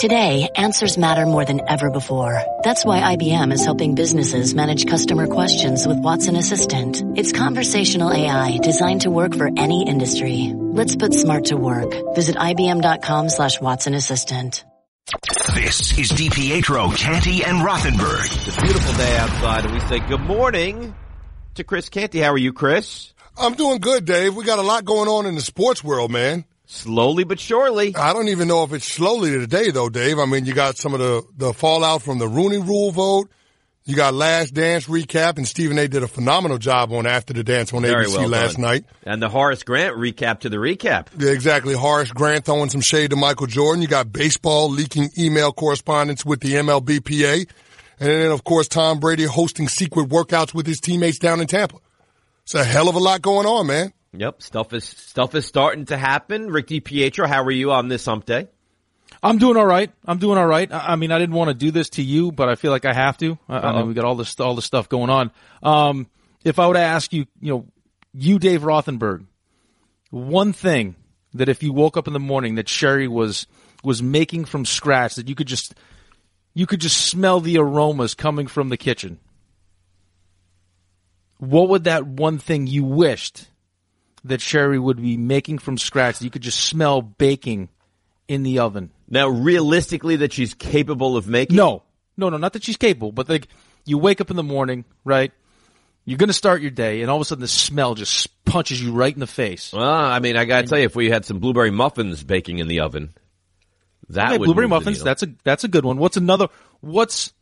Today, answers matter more than ever before. That's why IBM is helping businesses manage customer questions with Watson Assistant. It's conversational AI designed to work for any industry. Let's put smart to work. Visit IBM.com/Watson Assistant. This is DiPietro, Canty, and Rothenberg. It's a beautiful day outside, and we say good morning to Chris Canty. How are you, Chris? I'm doing good, Dave. We got a lot going on in the sports world, man. Slowly but surely. I don't even know if it's slowly today, though, Dave. I mean, you got some of the fallout from the Rooney Rule vote. You got Last Dance recap, and Stephen A. did a phenomenal job on After the Dance on Very ABC well last done. night. And the Horace Grant recap to the recap. Yeah, exactly. Horace Grant throwing some shade to Michael Jordan. You got baseball leaking email correspondence with the MLBPA. And then, of course, Tom Brady hosting secret workouts with his teammates down in Tampa. It's a hell of a lot going on, man. Yep, stuff is starting to happen. Rick DiPietro, how are you on this hump day? I'm doing all right. I mean, I didn't want to do this to you, but I feel like I have to. I mean, we got all this stuff going on. If I were to ask you, you, Dave Rothenberg, one thing that if you woke up in the morning that Sherry was making from scratch, that you could just smell the aromas coming from the kitchen, what would that one thing you wished that Sherry would be making from scratch that you could just smell baking in the oven? Now, realistically, that she's capable of making? No, not that she's capable, but like you wake up in the morning, right? You're going to start your day, and all of a sudden the smell just punches you right in the face. Well, I mean, I got to tell you, if we had some blueberry muffins baking in the oven, that would blueberry move the muffins. needle. That's a good one. What's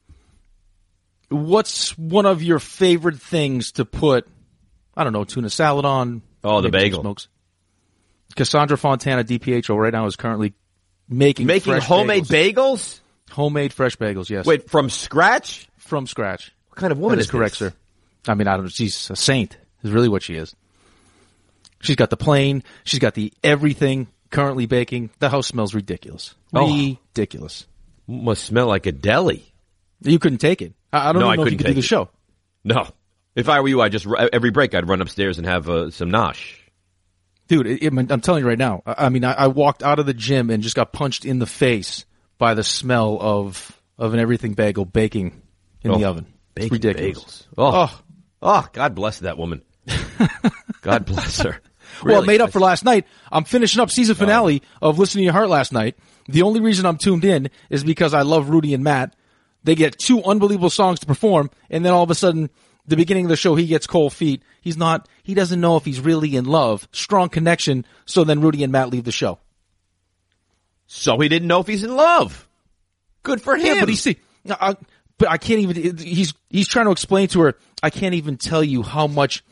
one of your favorite things to put? I don't know, tuna salad on. Oh, the bagel. Smokes. Cassandra Fontana, DiPietro, right now is currently making fresh homemade bagels? Homemade fresh bagels, yes. Wait, from scratch? From scratch. What kind of woman that is correct, this? sir. I mean, I don't know. She's a saint, is really what she is. She's got the plain. She's got the everything currently baking. The house smells ridiculous. Ridiculous. Must smell like a deli. You couldn't take it. I don't know if you could do the show. No. If I were you, every break I'd run upstairs and have some nosh. Dude, I'm telling you right now. I mean, I walked out of the gym and just got punched in the face by the smell of an everything bagel baking in the oven. It's ridiculous. Bagels. Oh, God bless that woman. God bless her. Really. Well, made up for last night. I'm finishing up season finale of Listen to Your Heart last night. The only reason I'm tuned in is because I love Rudy and Matt. They get two unbelievable songs to perform, and then all of a sudden, the beginning of the show, he gets cold feet. He doesn't know if he's really in love. Strong connection. So then Rudy and Matt leave the show. So he didn't know if he's in love. Good for him. Yeah, but I can't even, he's trying to explain to her, I can't even tell you how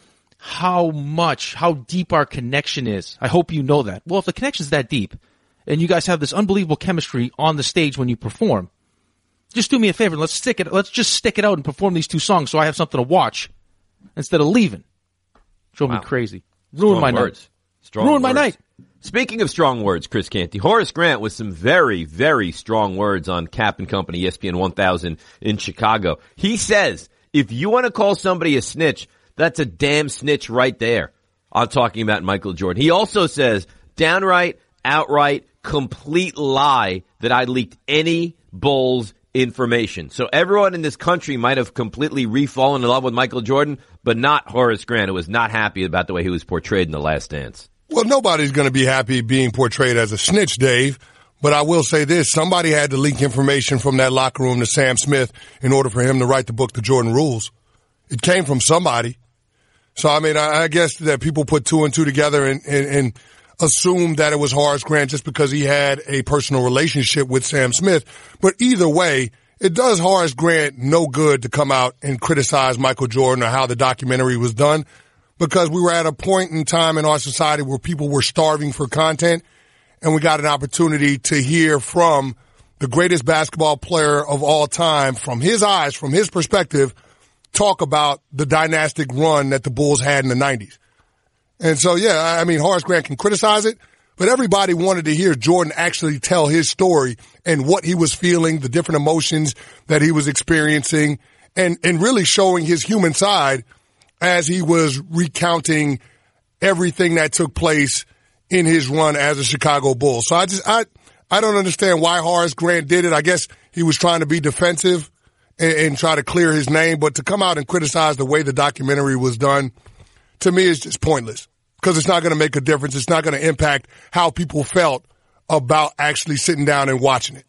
deep our connection is. I hope you know that. Well, if the connection's that deep, and you guys have this unbelievable chemistry on the stage when you perform, just do me a favor and let's just stick it out and perform these two songs so I have something to watch instead of leaving. Drove me crazy. Ruined my night. Ruined my night. Speaking of strong words, Chris Canty, Horace Grant with some very, very strong words on Cap and Company, ESPN 1000 in Chicago. He says, if you want to call somebody a snitch, that's a damn snitch right there. I'm talking about Michael Jordan. He also says, downright, outright, complete lie that I leaked any Bulls information. So everyone in this country might have completely refallen in love with Michael Jordan, but not Horace Grant, who was not happy about the way he was portrayed in The Last Dance. Well, nobody's going to be happy being portrayed as a snitch, Dave. But I will say this. Somebody had to leak information from that locker room to Sam Smith in order for him to write the book, The Jordan Rules. It came from somebody. So, I mean, I guess that people put two and two together and assumed that it was Horace Grant just because he had a personal relationship with Sam Smith. But either way, it does Horace Grant no good to come out and criticize Michael Jordan or how the documentary was done, because we were at a point in time in our society where people were starving for content, and we got an opportunity to hear from the greatest basketball player of all time, from his eyes, from his perspective, talk about the dynastic run that the Bulls had in the 90s. And so, yeah, I mean, Horace Grant can criticize it, but everybody wanted to hear Jordan actually tell his story and what he was feeling, the different emotions that he was experiencing, and really showing his human side as he was recounting everything that took place in his run as a Chicago Bull. So I don't understand why Horace Grant did it. I guess he was trying to be defensive and try to clear his name, but to come out and criticize the way the documentary was done, to me, is just pointless because it's not going to make a difference. It's not going to impact how people felt about actually sitting down and watching it.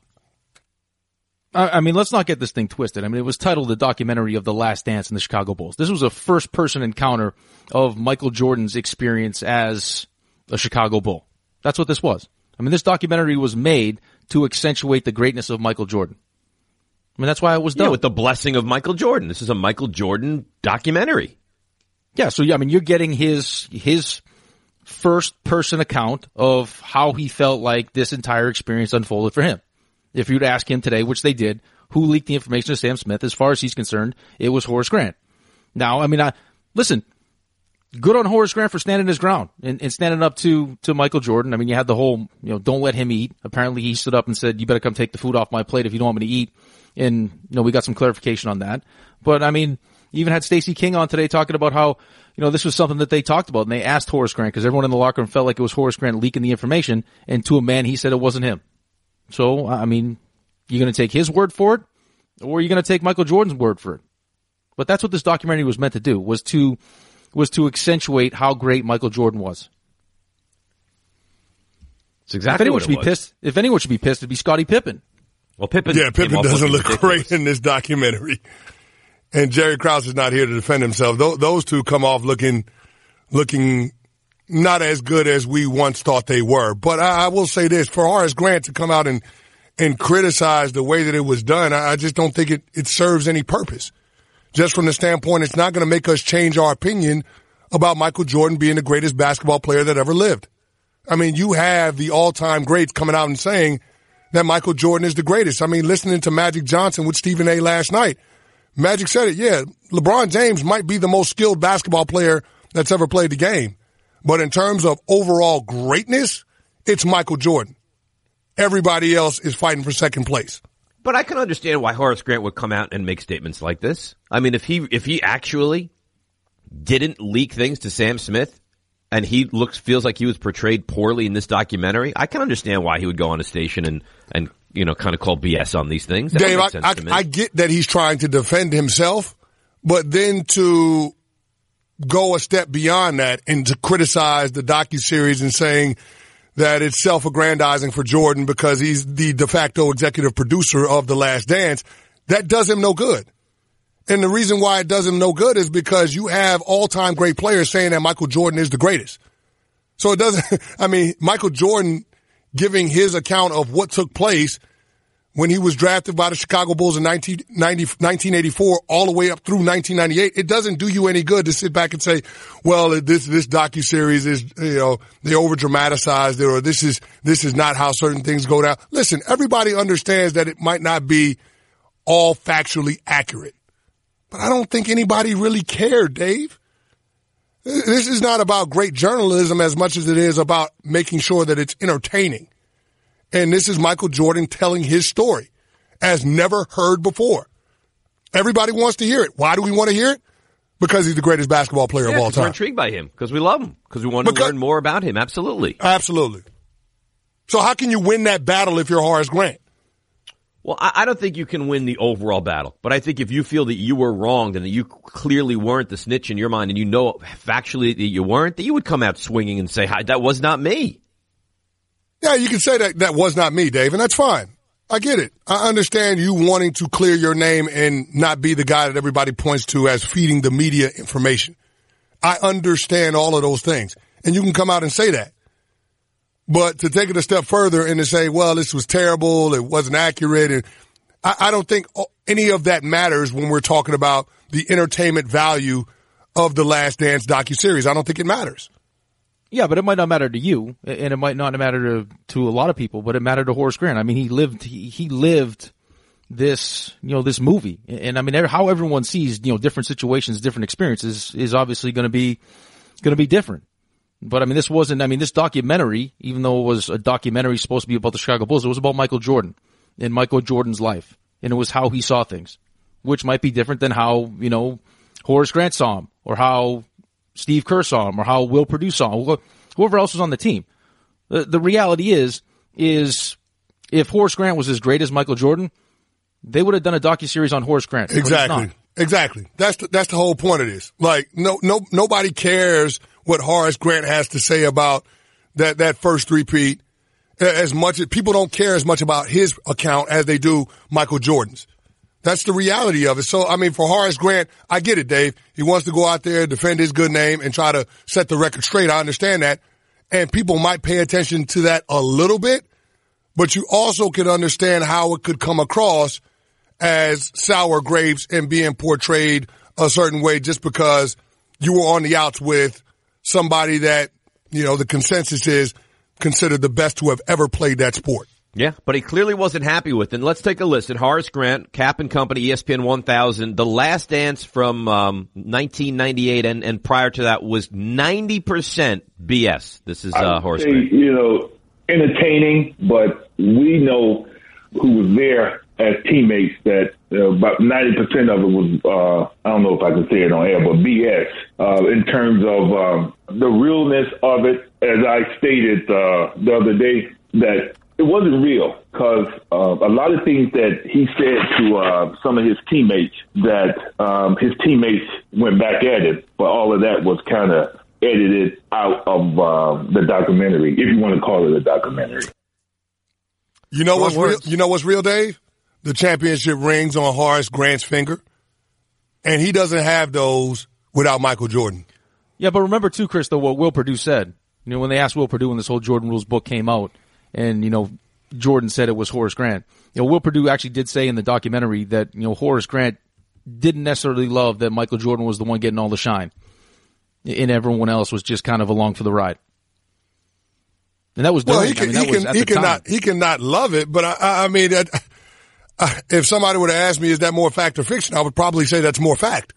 I mean, let's not get this thing twisted. I mean, it was titled The Documentary of the Last Dance in the Chicago Bulls. This was a first-person encounter of Michael Jordan's experience as a Chicago Bull. That's what this was. I mean, this documentary was made to accentuate the greatness of Michael Jordan. I mean, that's why it was done. Yeah, with the blessing of Michael Jordan. This is a Michael Jordan documentary. Yeah, so, I mean, you're getting his first-person account of how he felt like this entire experience unfolded for him. If you'd ask him today, which they did, who leaked the information to Sam Smith, as far as he's concerned, it was Horace Grant. Now, I mean, listen, good on Horace Grant for standing his ground and standing up to Michael Jordan. I mean, you had the whole, don't let him eat. Apparently, he stood up and said, you better come take the food off my plate if you don't want me to eat. And, we got some clarification on that. But, I mean, you even had Stacey King on today talking about how, this was something that they talked about. And they asked Horace Grant because everyone in the locker room felt like it was Horace Grant leaking the information. And to a man, he said it wasn't him. So, I mean, you're going to take his word for it, or you're going to take Michael Jordan's word for it. But that's what this documentary was meant to do, was to accentuate how great Michael Jordan was. It's exactly what it was. If anyone should be pissed, it'd be Scottie Pippen. Well, Pippen doesn't look great in this documentary. And Jerry Krause is not here to defend himself. Those two come off looking not as good as we once thought they were. But I will say this, for Horace Grant to come out and criticize the way that it was done, I just don't think it serves any purpose. Just from the standpoint, it's not going to make us change our opinion about Michael Jordan being the greatest basketball player that ever lived. I mean, you have the all-time greats coming out and saying that Michael Jordan is the greatest. I mean, listening to Magic Johnson with Stephen A. last night, Magic said it, yeah, LeBron James might be the most skilled basketball player that's ever played the game. But in terms of overall greatness, it's Michael Jordan. Everybody else is fighting for second place. But I can understand why Horace Grant would come out and make statements like this. I mean, if he actually didn't leak things to Sam Smith and he feels like he was portrayed poorly in this documentary, I can understand why he would go on a station and kind of call BS on these things. That Dave, I get that he's trying to defend himself, but then to go a step beyond that and to criticize the docuseries and saying that it's self-aggrandizing for Jordan because he's the de facto executive producer of The Last Dance, that does him no good. And the reason why it does him no good is because you have all-time great players saying that Michael Jordan is the greatest. So it doesn't, Michael Jordan giving his account of what took place when he was drafted by the Chicago Bulls in 1984 all the way up through 1998, it doesn't do you any good to sit back and say, well, this docuseries is, they over-dramatized it, or this is not how certain things go down. Listen, everybody understands that it might not be all factually accurate. But I don't think anybody really cared, Dave. This is not about great journalism as much as it is about making sure that it's entertaining. And this is Michael Jordan telling his story as never heard before. Everybody wants to hear it. Why do we want to hear it? Because he's the greatest basketball player of all time. We're intrigued by him because we love him, because we want to learn more about him. Absolutely. Absolutely. So how can you win that battle if you're Horace Grant? Well, I don't think you can win the overall battle, but I think if you feel that you were wronged and that you clearly weren't the snitch in your mind and factually that you weren't, that you would come out swinging and say, that was not me. Yeah, you can say that was not me, Dave, and that's fine. I get it. I understand you wanting to clear your name and not be the guy that everybody points to as feeding the media information. I understand all of those things, and you can come out and say that. But to take it a step further and to say, well, this was terrible, it wasn't accurate, and I don't think any of that matters when we're talking about the entertainment value of the Last Dance docuseries. I don't think it matters. Yeah, but it might not matter to you, and it might not matter to a lot of people, but it mattered to Horace Grant. I mean, he lived this, this movie. And I mean, how everyone sees, different situations, different experiences is obviously going to be different. But I mean, this documentary, even though it was a documentary supposed to be about the Chicago Bulls, it was about Michael Jordan and Michael Jordan's life. And it was how he saw things, which might be different than how, Horace Grant saw him, or how Steve Kerr saw him, or how Will Perdue saw him, whoever else was on the team. The reality is If Horace Grant was as great as Michael Jordan, they would have done a docuseries on Horace Grant. Exactly. That's the whole point of this. Like, nobody cares what Horace Grant has to say about that first three-peat as much as people don't care as much about his account as they do Michael Jordan's. That's the reality of it. So, I mean, for Horace Grant, I get it, Dave. He wants to go out there, defend his good name, and try to set the record straight. I understand that. And people might pay attention to that a little bit, but you also can understand how it could come across as sour grapes and being portrayed a certain way just because you were on the outs with somebody that, you know, the consensus is considered the best to have ever played that sport. Yeah, but he clearly wasn't happy with it. And let's take a listen. Horace Grant, Cap and Company, ESPN 1000. The Last Dance from 1998 and prior to that was 90% BS. This is Horace Grant. You know, entertaining, but we know who was there as teammates that about 90% of it was, I don't know if I can say it on air, but BS in terms of the realness of it. As I stated the other day, that it wasn't real because a lot of things that he said to some of his teammates that his teammates went back at it, but all of that was kind of edited out of the documentary, if you want to call it a documentary. You know what's real? You know what's real, Dave? The championship rings on Horace Grant's finger, and he doesn't have those without Michael Jordan. Yeah, but remember too, Chris, though, what Will Perdue said. You know, when they asked Will Perdue when this whole Jordan Rules book came out, and, you know, Jordan said it was Horace Grant. You know, Will Perdue actually did say in the documentary that, you know, Horace Grant didn't necessarily love that Michael Jordan was the one getting all the shine, and everyone else was just kind of along for the ride. And that was during, he cannot love it, but I mean, if somebody would have asked me, is that more fact or fiction? I would probably say that's more fact.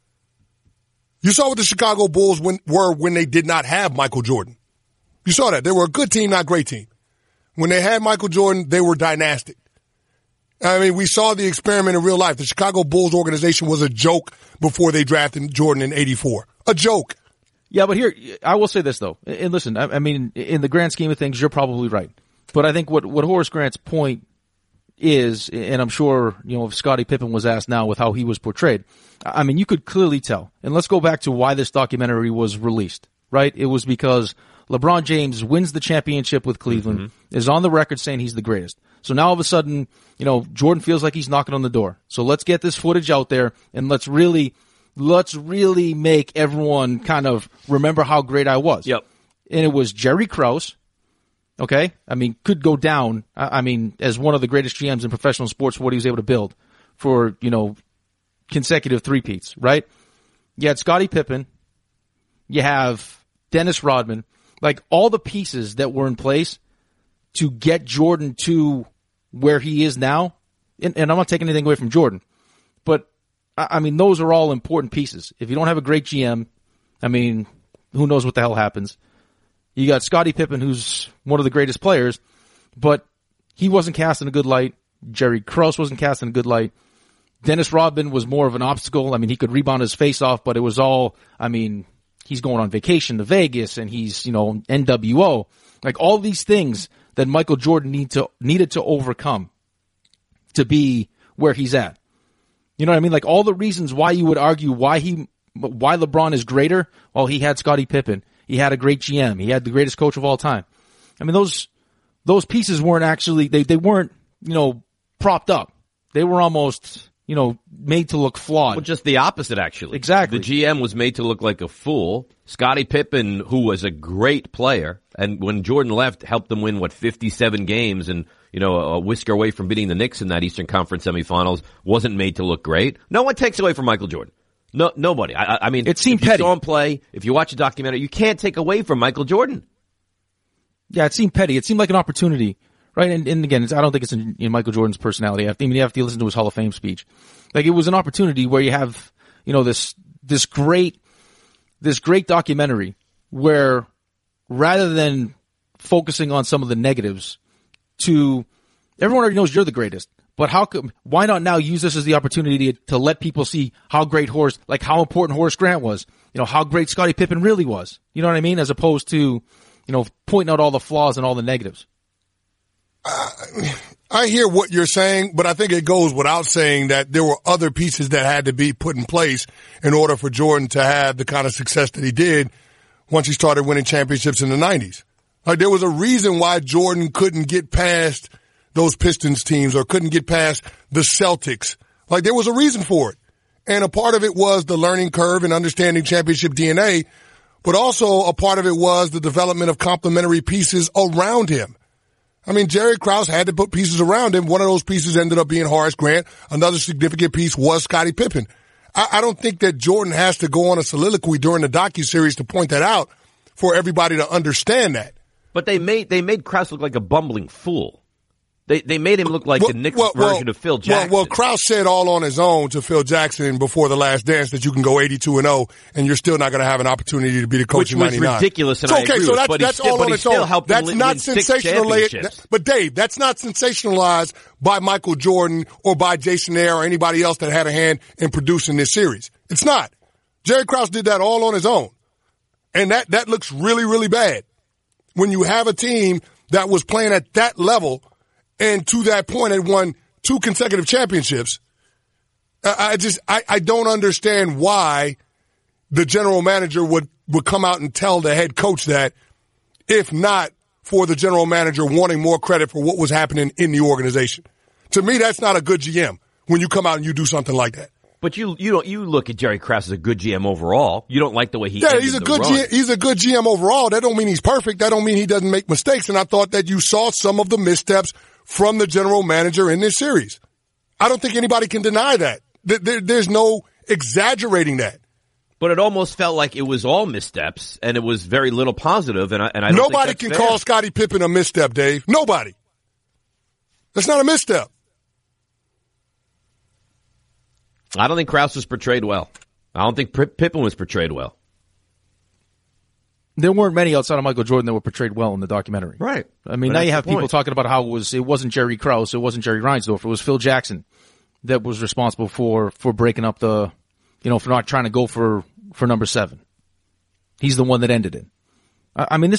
You saw what the Chicago Bulls were when they did not have Michael Jordan. You saw that. They were a good team, not a great team. When they had Michael Jordan, they were dynastic. I mean, we saw the experiment in real life. The Chicago Bulls organization was a joke before they drafted Jordan in '84. A joke. Yeah, but here, I will say this, though. And listen, I mean, in the grand scheme of things, you're probably right. But I think what Horace Grant's point is, and I'm sure, you know, if Scottie Pippen was asked now with how he was portrayed, I mean, you could clearly tell. And let's go back to why this documentary was released, right? It was because LeBron James wins the championship with Cleveland, is on the record saying he's the greatest. So now all of a sudden, you know, Jordan feels like he's knocking on the door. So let's get this footage out there and let's really make everyone kind of remember how great I was. Yep. And it was Jerry Krause. Okay. I mean, could go down, I mean, as one of the greatest GMs in professional sports for what he was able to build for, you know, consecutive three-peats, right? You had Scottie Pippen. You have Dennis Rodman. Like, all the pieces that were in place to get Jordan to where he is now, and I'm not taking anything away from Jordan, but, I mean, those are all important pieces. If you don't have a great GM, I mean, who knows what the hell happens. You got Scottie Pippen, who's one of the greatest players, but he wasn't cast in a good light. Jerry Krause wasn't cast in a good light. Dennis Rodman was more of an obstacle. I mean, he could rebound his face off, but it was all, I mean, he's going on vacation to Vegas and he's, you know, NWO. Like, all these things that Michael Jordan needed to overcome to be where he's at. You know what I mean? Like, all the reasons why you would argue why LeBron is greater. Well, he had Scottie Pippen. He had a great GM. He had the greatest coach of all time. I mean, those pieces weren't actually, they weren't, you know, propped up. They were almost, you know, made to look flawed. Well, just the opposite, actually. Exactly. The GM was made to look like a fool. Scottie Pippen, who was a great player, and when Jordan left, helped them win, 57 games and, you know, a whisker away from beating the Knicks in that Eastern Conference semifinals, wasn't made to look great. No one takes away from Michael Jordan. No, nobody. I mean, it seemed if you petty. saw him play, if you watch a documentary, you can't take away from Michael Jordan. Yeah, it seemed petty. It seemed like an opportunity, right? And again, I don't think it's in Michael Jordan's personality. I mean, you have to listen to his Hall of Fame speech. Like, it was an opportunity where you have, you know, this great documentary where, rather than focusing on some of the negatives, everyone already knows you're the greatest. But why not now use this as the opportunity to let people see how great how important Horace Grant was, you know, how great Scottie Pippen really was. You know what I mean? As opposed to, you know, pointing out all the flaws and all the negatives. I hear what you're saying, but I think it goes without saying that there were other pieces that had to be put in place in order for Jordan to have the kind of success that he did once he started winning championships in the 90s. Like, there was a reason why Jordan couldn't get past those Pistons teams or couldn't get past the Celtics. Like, there was a reason for it. And a part of it was the learning curve and understanding championship DNA, but also a part of it was the development of complementary pieces around him. I mean, Jerry Krause had to put pieces around him. One of those pieces ended up being Horace Grant. Another significant piece was Scottie Pippen. I don't think that Jordan has to go on a soliloquy during the docuseries to point that out for everybody to understand that. But they made Krause look like a bumbling fool. They made him look like the Knicks version of Phil Jackson. Well, Krause said all on his own to Phil Jackson before The Last Dance that you can go 82-0 and you're still not going to have an opportunity to be the coach in 99. Which was ridiculous, and I agree so with, that's all on its own. That's not sensationalized. But Dave, that's not sensationalized by Michael Jordan or by Jason Ayer or anybody else that had a hand in producing this series. It's not. Jerry Krause did that all on his own. And that looks really, really bad. When you have a team that was playing at that level and to that point had won 2 consecutive championships, I don't understand why the general manager would come out and tell the head coach that, if not for the general manager wanting more credit for what was happening in the organization. To me, that's not a good GM when you come out and you do something like that. But you look at Jerry Krause as a good GM overall. You don't like the way he ended he's a the good run. he's a good GM overall. That don't mean he's perfect. That don't mean he doesn't make mistakes. And I thought that you saw some of the missteps from the general manager in this series. I don't think anybody can deny that. There's no exaggerating that. But it almost felt like it was all missteps, and it was very little positive. And I don't Nobody think can that's fair. call Scottie Pippen a misstep, Dave. Nobody. That's not a misstep. I don't think Krause was portrayed well. I don't think Pippen was portrayed well. There weren't many outside of Michael Jordan that were portrayed well in the documentary. Right. I mean, now you have people talking about how it wasn't Jerry Krause, it wasn't Jerry Reinsdorf, it was Phil Jackson that was responsible for breaking up for not trying to go for number 7. He's the one that ended it. I mean, this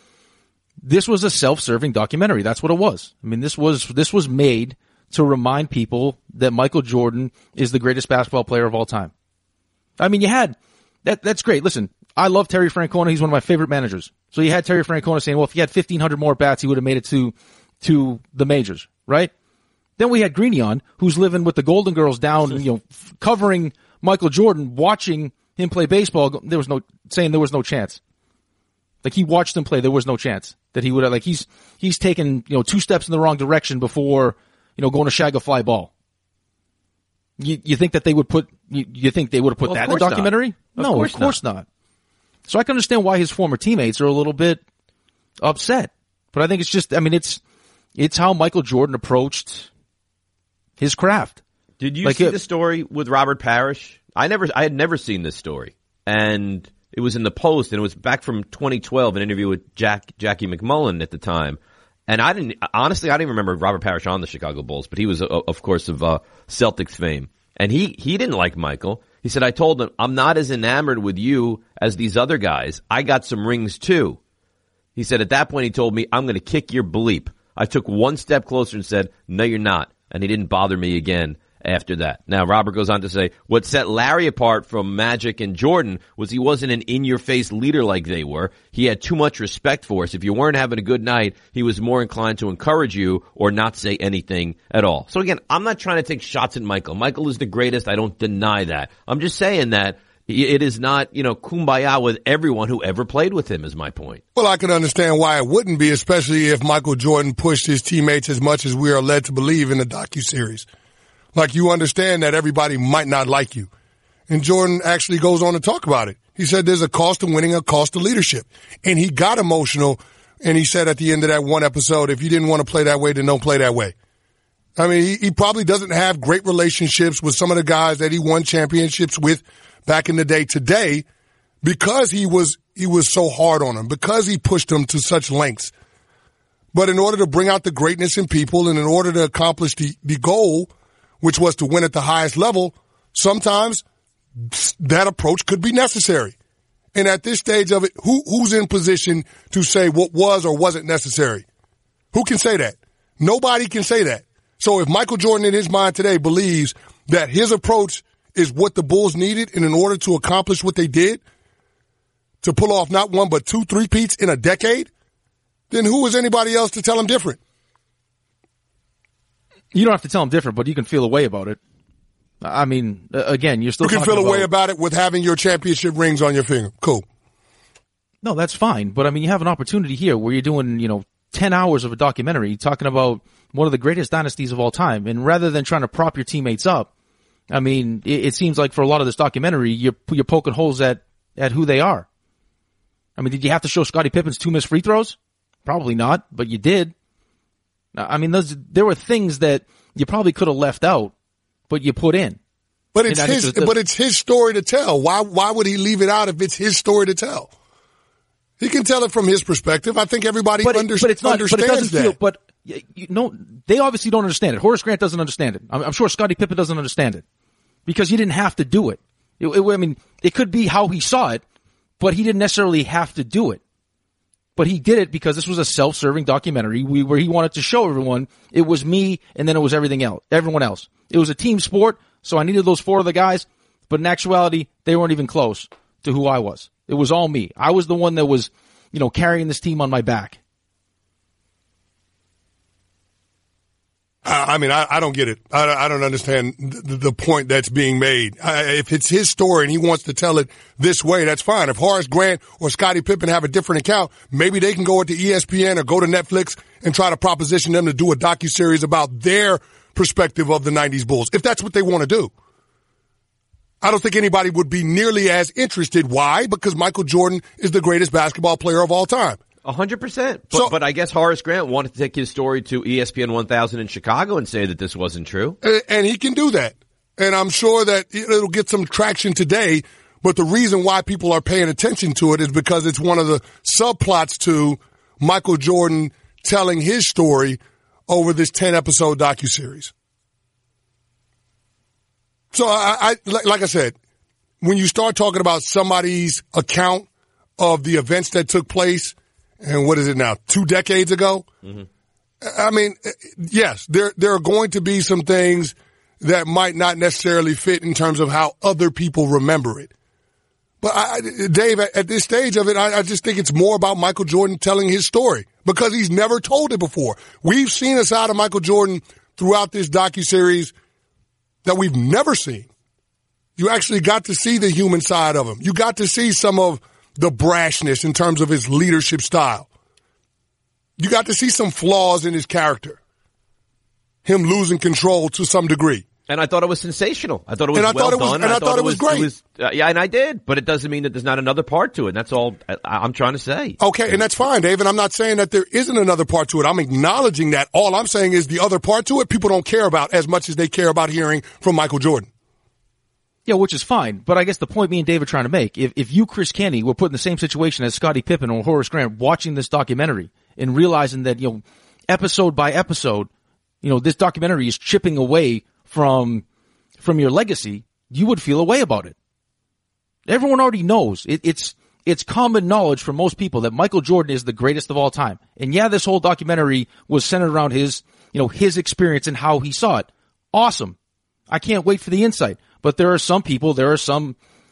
was a self-serving documentary. That's what it was. I mean, this was made to remind people that Michael Jordan is the greatest basketball player of all time. I mean, that's great. Listen, I love Terry Francona. He's one of my favorite managers. So you had Terry Francona saying, well, if he had 1,500 more bats, he would have made it to the majors, right? Then we had Greeny on, who's living with the Golden Girls down, covering Michael Jordan, watching him play baseball. There was no chance. Like, he watched him play. There was no chance that he would have, he's taken, 2 steps in the wrong direction before, going to shag a fly ball. You think that they would put, you think they would have put that in the documentary? No, of course not. So I can understand why his former teammates are a little bit upset. But I think it's just, it's how Michael Jordan approached his craft. Did you see the story with Robert Parrish? I had never seen this story. And it was in the Post, and it was back from 2012, an interview with Jackie McMullen at the time. And I didn't remember Robert Parrish on the Chicago Bulls, but he was, of course, of Celtics fame. And he didn't like Michael. He said, I told him, I'm not as enamored with you as these other guys. I got some rings too. He said, at that point, he told me, I'm going to kick your bleep. I took one step closer and said, no, you're not. And he didn't bother me again after that. Now, Robert goes on to say, what set Larry apart from Magic and Jordan was he wasn't an in-your-face leader like they were. He had too much respect for us. If you weren't having a good night, he was more inclined to encourage you or not say anything at all. So again, I'm not trying to take shots at Michael. Michael is the greatest. I don't deny that. I'm just saying that it is not, kumbaya with everyone who ever played with him is my point. Well, I can understand why it wouldn't be, especially if Michael Jordan pushed his teammates as much as we are led to believe in the docuseries. Like, you understand that everybody might not like you. And Jordan actually goes on to talk about it. He said there's a cost to winning, a cost to leadership. And he got emotional, and he said at the end of that one episode, if you didn't want to play that way, then don't play that way. I mean, he probably doesn't have great relationships with some of the guys that he won championships with back in the day today because he was so hard on them, because he pushed them to such lengths. But in order to bring out the greatness in people and in order to accomplish the goal, which was to win at the highest level, sometimes that approach could be necessary. And at this stage of it, who's in position to say what was or wasn't necessary? Who can say that? Nobody can say that. So if Michael Jordan in his mind today believes that his approach is what the Bulls needed and in order to accomplish what they did, to pull off not one but 2 three-peats in a decade, then who is anybody else to tell him different? You don't have to tell him different, but you can feel a way about it. I mean, again, you're still You can feel a way about it with having your championship rings on your finger. Cool. No, that's fine. But I mean, you have an opportunity here where you're doing, 10 hours of a documentary talking about one of the greatest dynasties of all time. And rather than trying to prop your teammates up, I mean, it seems like for a lot of this documentary, you're poking holes at who they are. I mean, did you have to show Scottie Pippen's 2 missed free throws? Probably not, but you did. I mean, there were things that you probably could have left out, but you put in. But it's his story to tell. Why would he leave it out if it's his story to tell? He can tell it from his perspective. I think everybody understands that. They obviously don't understand it. Horace Grant doesn't understand it. I'm sure Scottie Pippen doesn't understand it because he didn't have to do it. It could be how he saw it, but he didn't necessarily have to do it. But he did it because this was a self-serving documentary where he wanted to show everyone it was me and then it was everyone else. It was a team sport, so I needed those 4 other guys, but in actuality, they weren't even close to who I was. It was all me. I was the one that was, carrying this team on my back. I don't get it. I don't understand the point that's being made. If it's his story and he wants to tell it this way, that's fine. If Horace Grant or Scottie Pippen have a different account, maybe they can go to ESPN or go to Netflix and try to proposition them to do a docuseries about their perspective of the 90s Bulls, if that's what they want to do. I don't think anybody would be nearly as interested. Why? Because Michael Jordan is the greatest basketball player of all time. 100%. But I guess Horace Grant wanted to take his story to ESPN 1000 in Chicago and say that this wasn't true. And he can do that. And I'm sure that it'll get some traction today. But the reason why people are paying attention to it is because it's one of the subplots to Michael Jordan telling his story over this 10-episode docuseries. So like I said, when you start talking about somebody's account of the events that took place, and what is it now, 2 decades ago? Mm-hmm. I mean, yes, there are going to be some things that might not necessarily fit in terms of how other people remember it. But Dave, at this stage of it, I just think it's more about Michael Jordan telling his story because he's never told it before. We've seen a side of Michael Jordan throughout this docuseries that we've never seen. You actually got to see the human side of him. You got to see some of the brashness in terms of his leadership style. You got to see some flaws in his character. Him losing control to some degree. And I thought it was sensational. I thought it was well done. And I thought it was great. Yeah, and I did. But it doesn't mean that there's not another part to it. And that's all I'm trying to say. Okay, and that's fine, Dave. And I'm not saying that there isn't another part to it. I'm acknowledging that. All I'm saying is the other part to it, people don't care about as much as they care about hearing from Michael Jordan. Yeah, which is fine. But I guess the point me and Dave are trying to make, if you, Chris Canty, were put in the same situation as Scottie Pippen or Horace Grant watching this documentary and realizing that, episode by episode, this documentary is chipping away from your legacy, you would feel a way about it. Everyone already knows. It's common knowledge for most people that Michael Jordan is the greatest of all time. And yeah, this whole documentary was centered around his experience and how he saw it. Awesome. I can't wait for the insight. But there are some people, some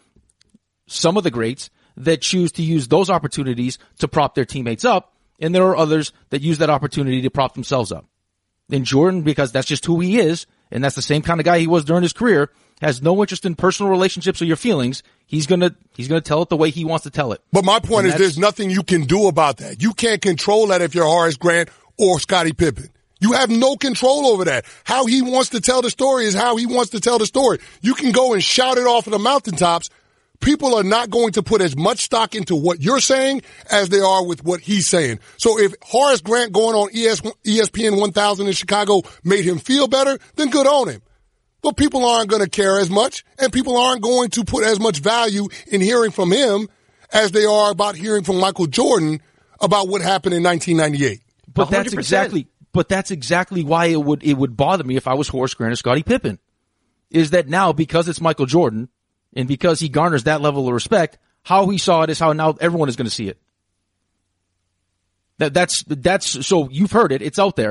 of the greats that choose to use those opportunities to prop their teammates up. And there are others that use that opportunity to prop themselves up. And Jordan, because that's just who he is, and that's the same kind of guy he was during his career, has no interest in personal relationships or your feelings. He's gonna tell it the way he wants to tell it. But my point is there's nothing you can do about that. You can't control that if you're Horace Grant or Scottie Pippen. You have no control over that. How he wants to tell the story is how he wants to tell the story. You can go and shout it off of the mountaintops. People are not going to put as much stock into what you're saying as they are with what he's saying. So if Horace Grant going on ESPN 1000 in Chicago made him feel better, then good on him. But people aren't going to care as much, and people aren't going to put as much value in hearing from him as they are about hearing from Michael Jordan about what happened in 1998. But 100%. That's exactly why it would bother me if I was Horace Grant or Scottie Pippen. Is that now, because it's Michael Jordan, and because he garners that level of respect, how he saw it is how now everyone is going to see it. That's so you've heard it. It's out there.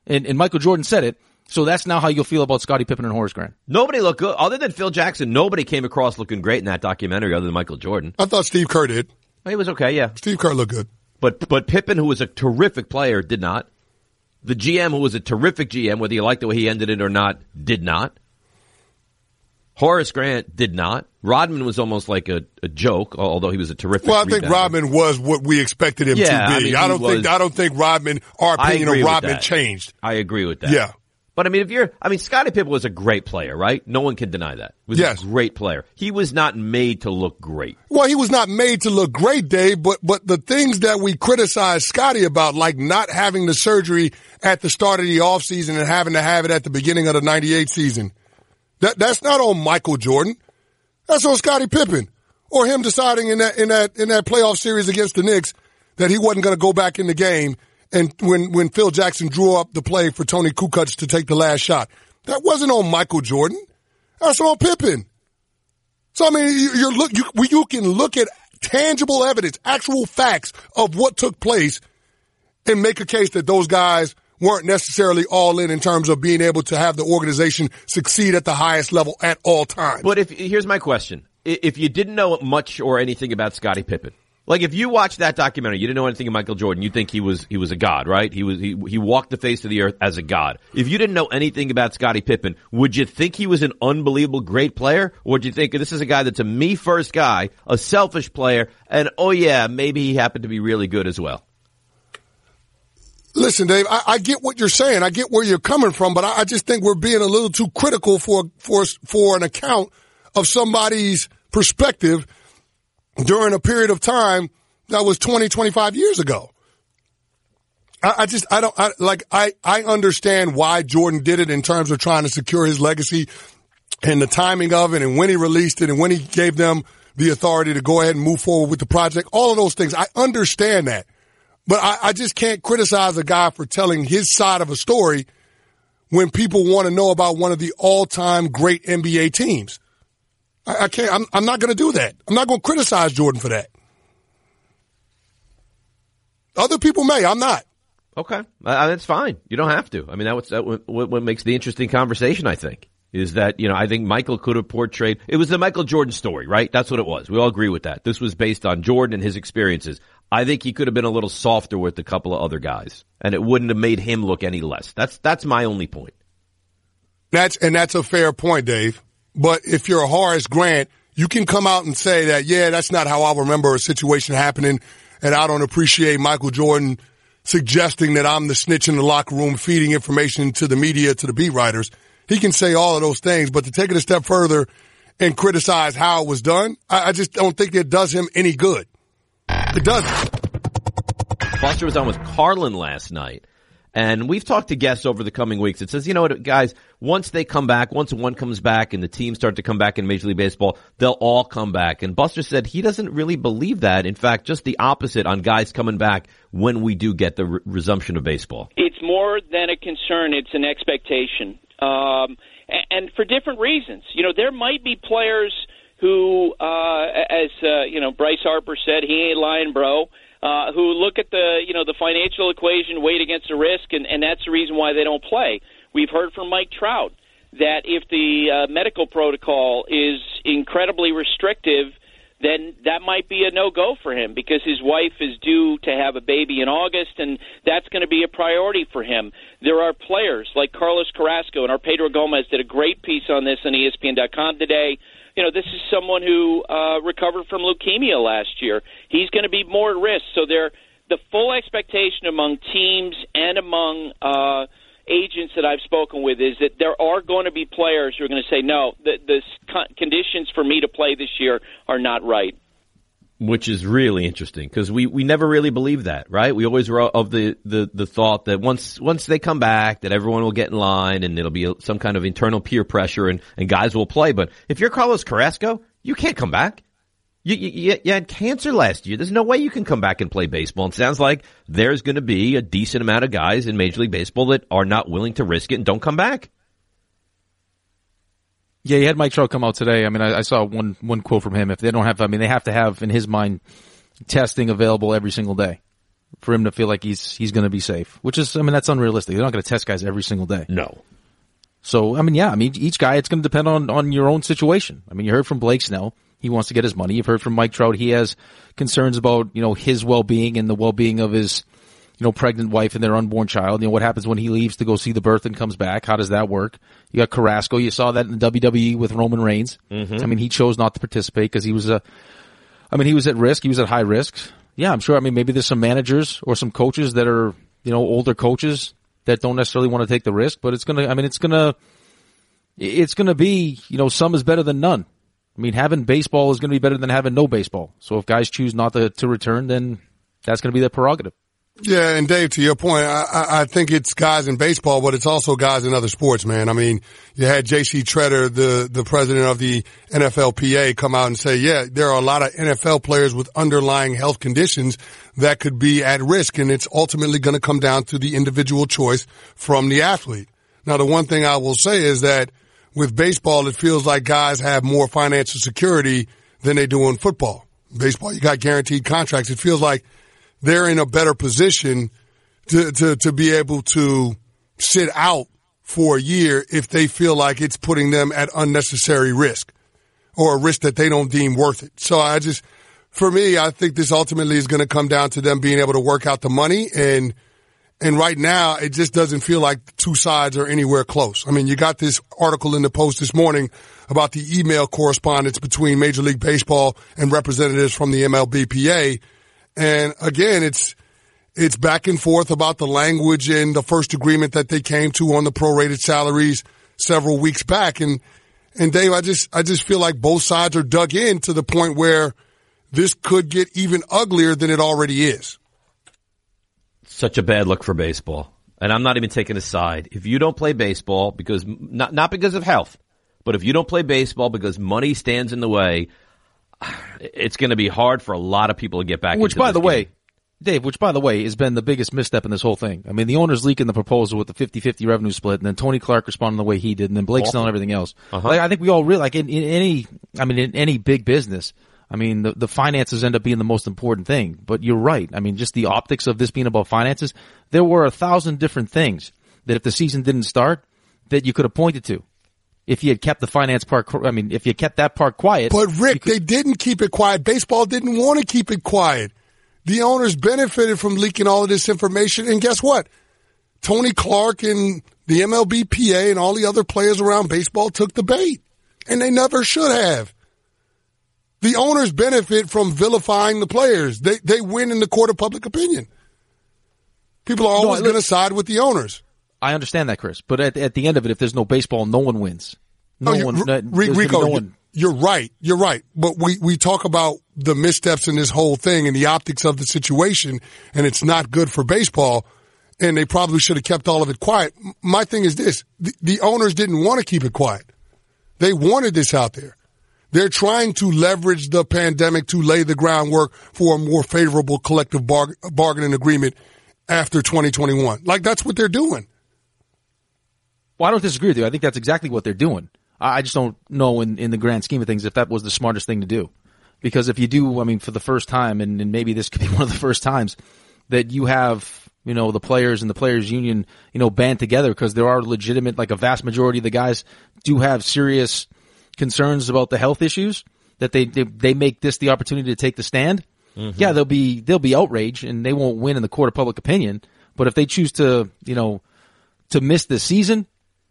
And Michael Jordan said it. So that's now how you'll feel about Scottie Pippen and Horace Grant. Nobody looked good. Other than Phil Jackson, nobody came across looking great in that documentary other than Michael Jordan. I thought Steve Kerr did. He was okay, yeah. Steve Kerr looked good. But Pippen, who was a terrific player, did not. The GM, who was a terrific GM, whether you like the way he ended it or not, did not. Horace Grant did not. Rodman was almost like a joke, although he was a terrific. Well, I think Rodman was what we expected him to be. I mean, I don't think Rodman, our opinion of Rodman changed. I agree with that. Yeah. But I mean, Scottie Pippen was a great player, right? No one can deny that. He was a great player. He was not made to look great. Well, he was not made to look great, Dave, but the things that we criticize Scottie about, like not having the surgery at the start of the offseason and having to have it at the beginning of the 98 season, that's not on Michael Jordan. That's on Scottie Pippen. Or him deciding in that playoff series against the Knicks that he wasn't going to go back in the game. And when Phil Jackson drew up the play for Tony Kukoc to take the last shot, that wasn't on Michael Jordan. That's on Pippen. So I mean, you can look at tangible evidence, actual facts of what took place, and make a case that those guys weren't necessarily all in terms of being able to have the organization succeed at the highest level at all times. But here's my question: if you didn't know much or anything about Scottie Pippen. Like if you watched that documentary, you didn't know anything of Michael Jordan, you think he was a god, right? He walked the face of the earth as a god. If you didn't know anything about Scottie Pippen, would you think he was an unbelievable great player? Or would you think this is a guy that's a me first guy, a selfish player, and oh yeah, maybe he happened to be really good as well? Listen, Dave, I get what you're saying. I get where you're coming from, but I just think we're being a little too critical for an account of somebody's perspective during a period of time that was 20, 25 years ago. I understand why Jordan did it in terms of trying to secure his legacy and the timing of it and when he released it and when he gave them the authority to go ahead and move forward with the project. All of those things. I understand that. But I just can't criticize a guy for telling his side of a story when people want to know about one of the all-time great NBA teams. I can't. I'm not going to do that. I'm not going to criticize Jordan for that. Other people may. I'm not. Okay, that's fine. You don't have to. I mean, that's what makes the interesting conversation, I think, is that, I think Michael could have portrayed. It was the Michael Jordan story, right? That's what it was. We all agree with that. This was based on Jordan and his experiences. I think he could have been a little softer with a couple of other guys, and it wouldn't have made him look any less. That's my only point. That's a fair point, Dave. But if you're a Horace Grant, you can come out and say that, yeah, that's not how I remember a situation happening, and I don't appreciate Michael Jordan suggesting that I'm the snitch in the locker room feeding information to the media, to the beat writers. He can say all of those things, but to take it a step further and criticize how it was done, I just don't think it does him any good. It doesn't. Buster was on with Carlin last night. And we've talked to guests over the coming weeks. It says, you know what, guys, once they come back, once one comes back and the teams start to come back in Major League Baseball, they'll all come back. And Buster said he doesn't really believe that. In fact, just the opposite on guys coming back when we do get the resumption of baseball. It's more than a concern. It's an expectation. And for different reasons. There might be players who, as Bryce Harper said, he ain't lying, bro. Who look at the financial equation, weight against the risk, and that's the reason why they don't play. We've heard from Mike Trout that if the medical protocol is incredibly restrictive, then that might be a no-go for him because his wife is due to have a baby in August, and that's going to be a priority for him. There are players like Carlos Carrasco, and our Pedro Gomez did a great piece on this on ESPN.com today. This is someone who recovered from leukemia last year. He's going to be more at risk. So the full expectation among teams and among agents that I've spoken with is that there are going to be players who are going to say, no, the conditions for me to play this year are not right. Which is really interesting because we never really believed that, right? We always were of the thought that once they come back that everyone will get in line and it'll be some kind of internal peer pressure and guys will play. But if you're Carlos Carrasco, you can't come back. You had cancer last year. There's no way you can come back and play baseball. And it sounds like there's going to be a decent amount of guys in Major League Baseball that are not willing to risk it and don't come back. Yeah, he had Mike Trout come out today. I mean, I saw one quote from him. If they don't have, they have to have, in his mind, testing available every single day. for him to feel like he's going to be safe, which is, I mean, that's unrealistic. They're not going to test guys every single day. No. So, I mean, yeah, I mean, each guy, it's going to depend on your own situation. I mean, you heard from Blake Snell. He wants to get his money. You've heard from Mike Trout. He has concerns about, his well-being and the well-being of his, pregnant wife and their unborn child. What happens when he leaves to go see the birth and comes back? How does that work? You got Carrasco. You saw that in the WWE with Roman Reigns. Mm-hmm. I mean, he chose not to participate because he was he was at risk. He was at high risk. Yeah, I'm sure. I mean, maybe there's some managers or some coaches that are, older coaches that don't necessarily want to take the risk, but it's gonna be, some is better than none. I mean, having baseball is going to be better than having no baseball. So if guys choose not to return, then that's going to be their prerogative. Yeah, and Dave, to your point, I think it's guys in baseball, but it's also guys in other sports, man. I mean, you had J.C. Tretter, the president of the NFLPA, come out and say, yeah, there are a lot of NFL players with underlying health conditions that could be at risk, and it's ultimately going to come down to the individual choice from the athlete. Now, the one thing I will say is that with baseball, it feels like guys have more financial security than they do in football. Baseball, you got guaranteed contracts. It feels like they're in a better position to be able to sit out for a year if they feel like it's putting them at unnecessary risk or a risk that they don't deem worth it. So for me, I think this ultimately is going to come down to them being able to work out the money. And right now, it just doesn't feel like the two sides are anywhere close. I mean, you got this article in the Post this morning about the email correspondence between Major League Baseball and representatives from the MLBPA. And again, it's back and forth about the language and the first agreement that they came to on the prorated salaries several weeks back. And Dave, I just feel like both sides are dug in to the point where this could get even uglier than it already is. Such a bad look for baseball. And I'm not even taking a side. If you don't play baseball because not because of health, but if you don't play baseball because money stands in the way, it's going to be hard for a lot of people to get back into this game. Which, by the way, has been the biggest misstep in this whole thing. I mean, the owners leaking the proposal with the 50-50 revenue split, and then Tony Clark responding the way he did, and then Blake Snell and everything else. Uh-huh. Like, I think we all realize, like, in any big business, I mean, the finances end up being the most important thing. But you're right. I mean, just the optics of this being about finances, there were 1,000 different things that if the season didn't start, that you could have pointed to. If you had kept the finance part, if you kept that part quiet. But Rick, they didn't keep it quiet. Baseball didn't want to keep it quiet. The owners benefited from leaking all of this information. And guess what? Tony Clark and the MLBPA and all the other players around baseball took the bait. And they never should have. The owners benefit from vilifying the players. They win in the court of public opinion. People are always going to side with the owners. I understand that, Chris. But at the end of it, if there's no baseball, no one wins. Rico, you're right. You're right. But we talk about the missteps in this whole thing and the optics of the situation, and it's not good for baseball, and they probably should have kept all of it quiet. My thing is this. The owners didn't want to keep it quiet. They wanted this out there. They're trying to leverage the pandemic to lay the groundwork for a more favorable collective bargaining agreement after 2021. Like, that's what they're doing. Well, I don't disagree with you. I think that's exactly what they're doing. I just don't know in the grand scheme of things if that was the smartest thing to do. Because if you do, for the first time, and maybe this could be one of the first times, that you have, the players and the players union, band together because there are legitimate, like a vast majority of the guys do have serious concerns about the health issues, that they make this the opportunity to take the stand. Mm-hmm. Yeah, there'll be outrage and they won't win in the court of public opinion. But if they choose to miss the season,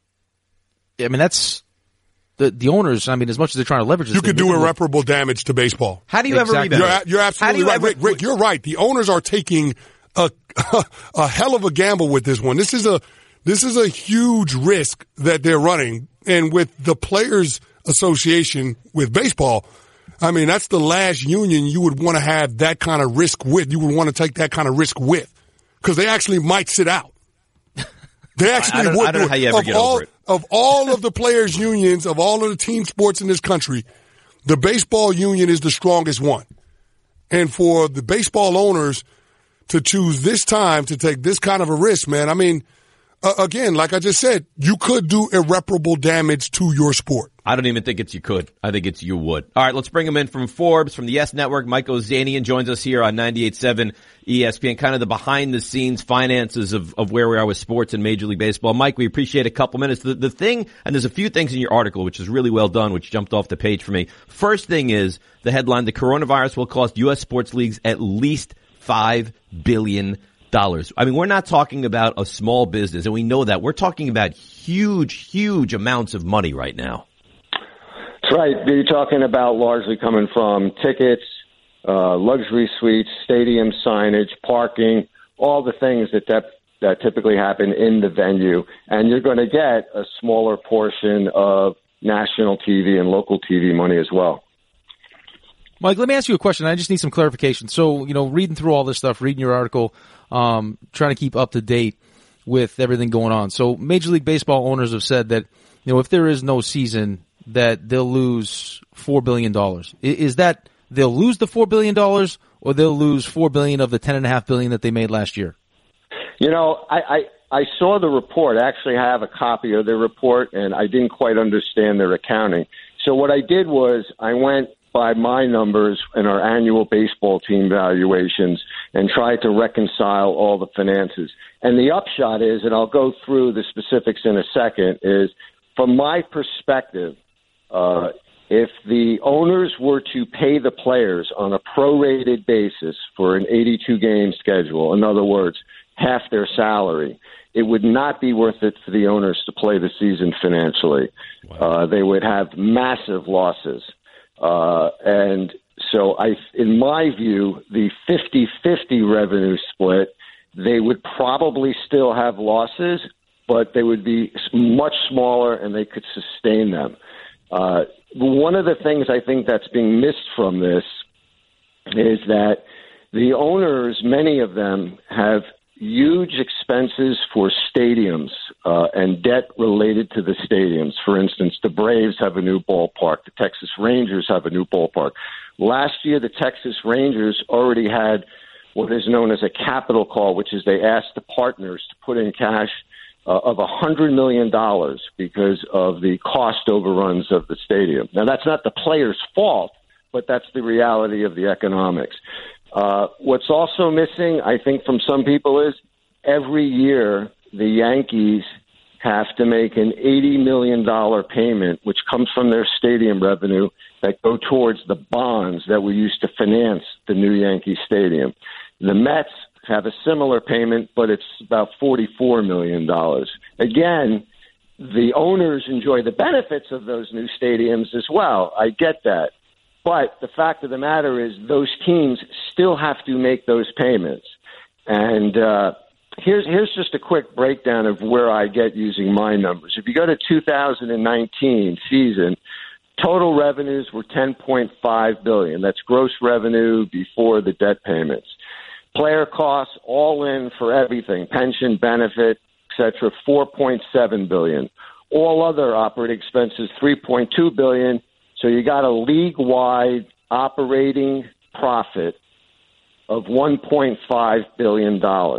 that's the owners. As much as they're trying to leverage this, you could do irreparable damage to baseball. How do you ever rebound? You're absolutely right, Rick. You're right. The owners are taking a hell of a gamble with this one. This is a huge risk that they're running, and with the Players Association with baseball, that's the last union you would want to have that kind of risk with. You would want to take that kind of risk with, because they actually might sit out. They actually would. I don't know how you ever get over it. Of all of the players' unions, of all of the team sports in this country, the baseball union is the strongest one. And for the baseball owners to choose this time to take this kind of a risk, man, again, like I just said, you could do irreparable damage to your sport. I don't even think it's you could. I think it's you would. All right, let's bring him in from Forbes, from the Yes Network. Mike Ozanian joins us here on 98.7 ESPN, kind of the behind-the-scenes finances of where we are with sports and Major League Baseball. Mike, we appreciate a couple minutes. The thing, and there's a few things in your article, which is really well done, which jumped off the page for me. First thing is the headline, the coronavirus will cost U.S. sports leagues at least $5 billion. I mean, we're not talking about a small business, and we know that. We're talking about huge amounts of money right now. That's right. You're talking about largely coming from tickets, luxury suites, stadium signage, parking, all the things that typically happen in the venue. And you're going to get a smaller portion of national TV and local TV money as well. Mike, let me ask you a question. I just need some clarification. So, reading through all this stuff, reading your article, trying to keep up to date with everything going on. So Major League Baseball owners have said that, if there is no season, that they'll lose $4 billion. Is that they'll lose the $4 billion or they'll lose $4 billion of the $10.5 billion that they made last year? I saw the report. I actually have a copy of the report, and I didn't quite understand their accounting. So what I did was I went by my numbers and our annual baseball team valuations and tried to reconcile all the finances. And the upshot is, and I'll go through the specifics in a second, is from my perspective, if the owners were to pay the players on a prorated basis for an 82-game schedule, in other words, half their salary, it would not be worth it for the owners to play the season financially. Wow. They would have massive losses. And so in my view, the 50-50 revenue split, they would probably still have losses, but they would be much smaller and they could sustain them. One of the things I think that's being missed from this is that the owners, many of them, have huge expenses for stadiums and debt related to the stadiums. For instance, the Braves have a new ballpark. The Texas Rangers have a new ballpark. Last year, the Texas Rangers already had what is known as a capital call, which is they asked the partners to put in cash of $100 million because of the cost overruns of the stadium. Now, that's not the players' fault, but that's the reality of the economics. What's also missing, I think, from some people is every year the Yankees have to make an $80 million payment, which comes from their stadium revenue, that go towards the bonds that were used to finance the new Yankee Stadium. The Mets have a similar payment, but it's about $44 million. Again, the owners enjoy the benefits of those new stadiums as well. I get that. But the fact of the matter is those teams still have to make those payments. And here's just a quick breakdown of where I get using my numbers. If you go to 2019 season, total revenues were $10.5 billion. That's gross revenue before the debt payments. Player costs, all in for everything, pension, benefit, etc., $4.7 billion. All other operating expenses, $3.2 billion. So you got a league-wide operating profit of $1.5 billion.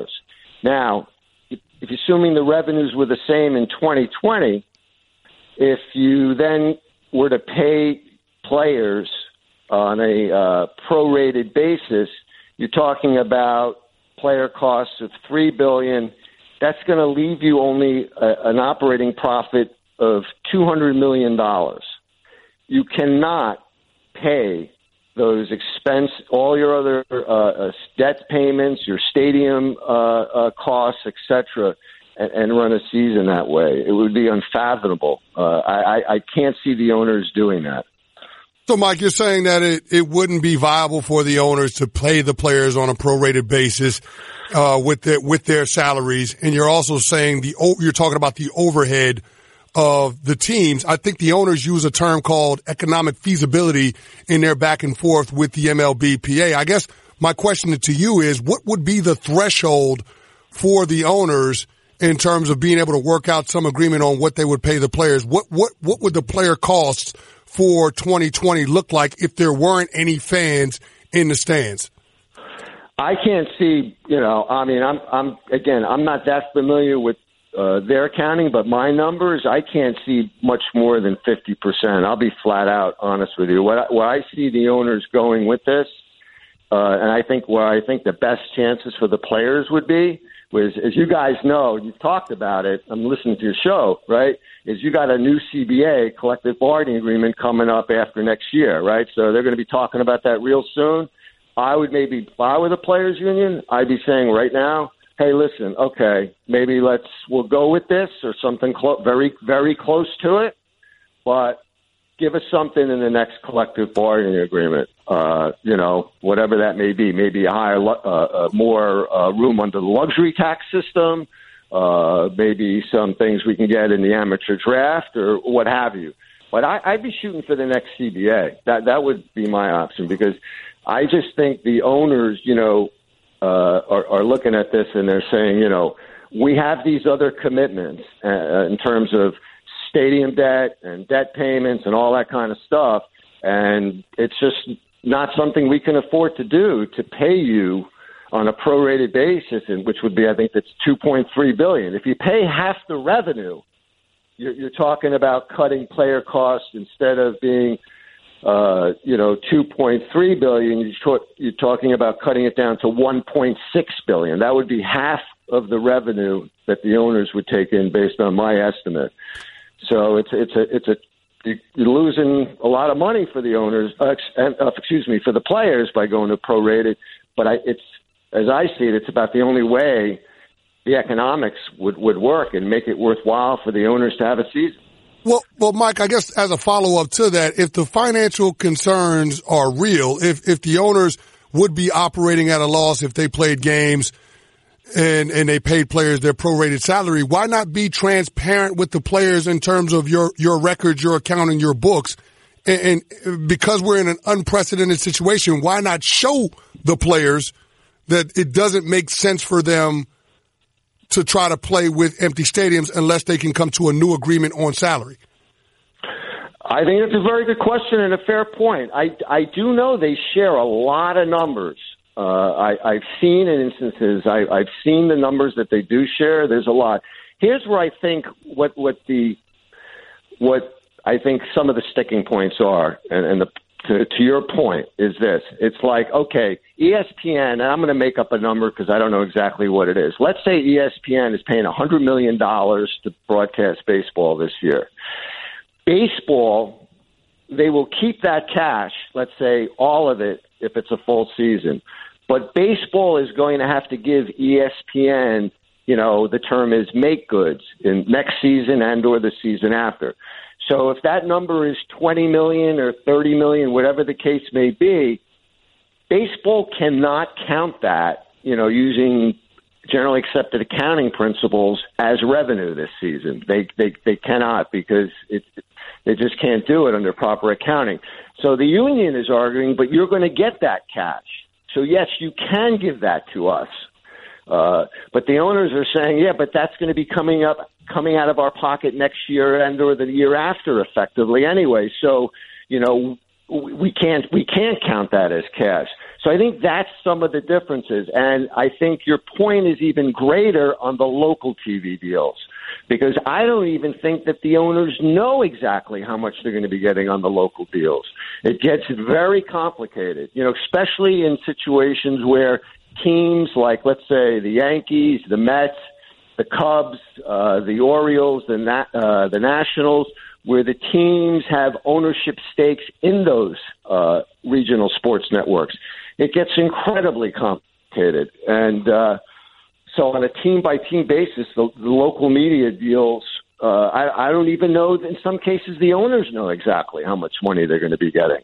Now, if assuming the revenues were the same in 2020, if you then were to pay players on a prorated basis, you're talking about player costs of $3 billion. That's going to leave you only an operating profit of $200 million. You cannot pay those all your other debt payments, your stadium costs, etc., and run a season that way. It would be unfathomable. I can't see the owners doing that. So, Mike, you're saying that it wouldn't be viable for the owners to pay the players on a prorated basis with their salaries, and you're also saying you're talking about the overhead of the teams. I think the owners use a term called economic feasibility in their back and forth with the MLBPA. I guess my question to you is, what would be the threshold for the owners in terms of being able to work out some agreement on what they would pay the players? What would the player costs for 2020 look like if there weren't any fans in the stands? I can't see, I'm not that familiar with their accounting, but my numbers, I can't see much more than 50%. I'll be flat out honest with you. What I see the owners going with this, and I think where I think the best chances for the players would be was, as you guys know, you've talked about it, I'm listening to your show, right, is you got a new CBA, collective bargaining agreement, coming up after next year, right? So they're going to be talking about that real soon. I would maybe, if I were the players union, I'd be saying right now, hey, listen, okay, maybe we'll go with this or something very, very close to it, but give us something in the next collective bargaining agreement. Whatever that may be, maybe a higher, more room under the luxury tax system, maybe some things we can get in the amateur draft or what have you. But I'd be shooting for the next CBA. That would be my option, because I just think the owners, are looking at this and they're saying, we have these other commitments in terms of stadium debt and debt payments and all that kind of stuff, and it's just not something we can afford to do, to pay you on a prorated basis, and which would be, I think that's $2.3 billion. If you pay half the revenue, you're talking about cutting player costs instead of being $2.3 billion, you're talking about cutting it down to $1.6 billion. That would be half of the revenue that the owners would take in, based on my estimate. So you're losing a lot of money for the owners, for the players, by going to prorated. But as I see it, it's about the only way the economics would work and make it worthwhile for the owners to have a season. Well, Mike, I guess as a follow-up to that, if the financial concerns are real, if the owners would be operating at a loss if they played games and they paid players their prorated salary, why not be transparent with the players in terms of your records, your accounting, your books? And because we're in an unprecedented situation, why not show the players that it doesn't make sense for them to try to play with empty stadiums unless they can come to a new agreement on salary? I think it's a very good question and a fair point. I do know they share a lot of numbers. I've seen in instances, I've seen the numbers that they do share. There's a lot. Here's where I think what I think some of the sticking points are, and to your point, is this. It's like, okay, ESPN, and I'm going to make up a number because I don't know exactly what it is. Let's say ESPN is paying $100 million to broadcast baseball this year. Baseball, they will keep that cash, let's say all of it, if it's a full season. But baseball is going to have to give ESPN, the term is make goods in next season and or the season after. So if that number is $20 million or $30 million, whatever the case may be, baseball cannot count that, using generally accepted accounting principles as revenue this season. They cannot, because they just can't do it under proper accounting. So the union is arguing, but you're going to get that cash. So yes, you can give that to us. But the owners are saying, yeah, but that's going to be coming out of our pocket next year and or the year after, effectively anyway. So, we can't count that as cash. So I think that's some of the differences. And I think your point is even greater on the local TV deals, because I don't even think that the owners know exactly how much they're going to be getting on the local deals. It gets very complicated, especially in situations where teams like, let's say, the Yankees, the Mets, the Cubs, the Orioles, the Nationals, where the teams have ownership stakes in those regional sports networks. It gets incredibly complicated. And so on a team-by-team basis, the local media deals, I don't even know, in some cases the owners know exactly how much money they're going to be getting.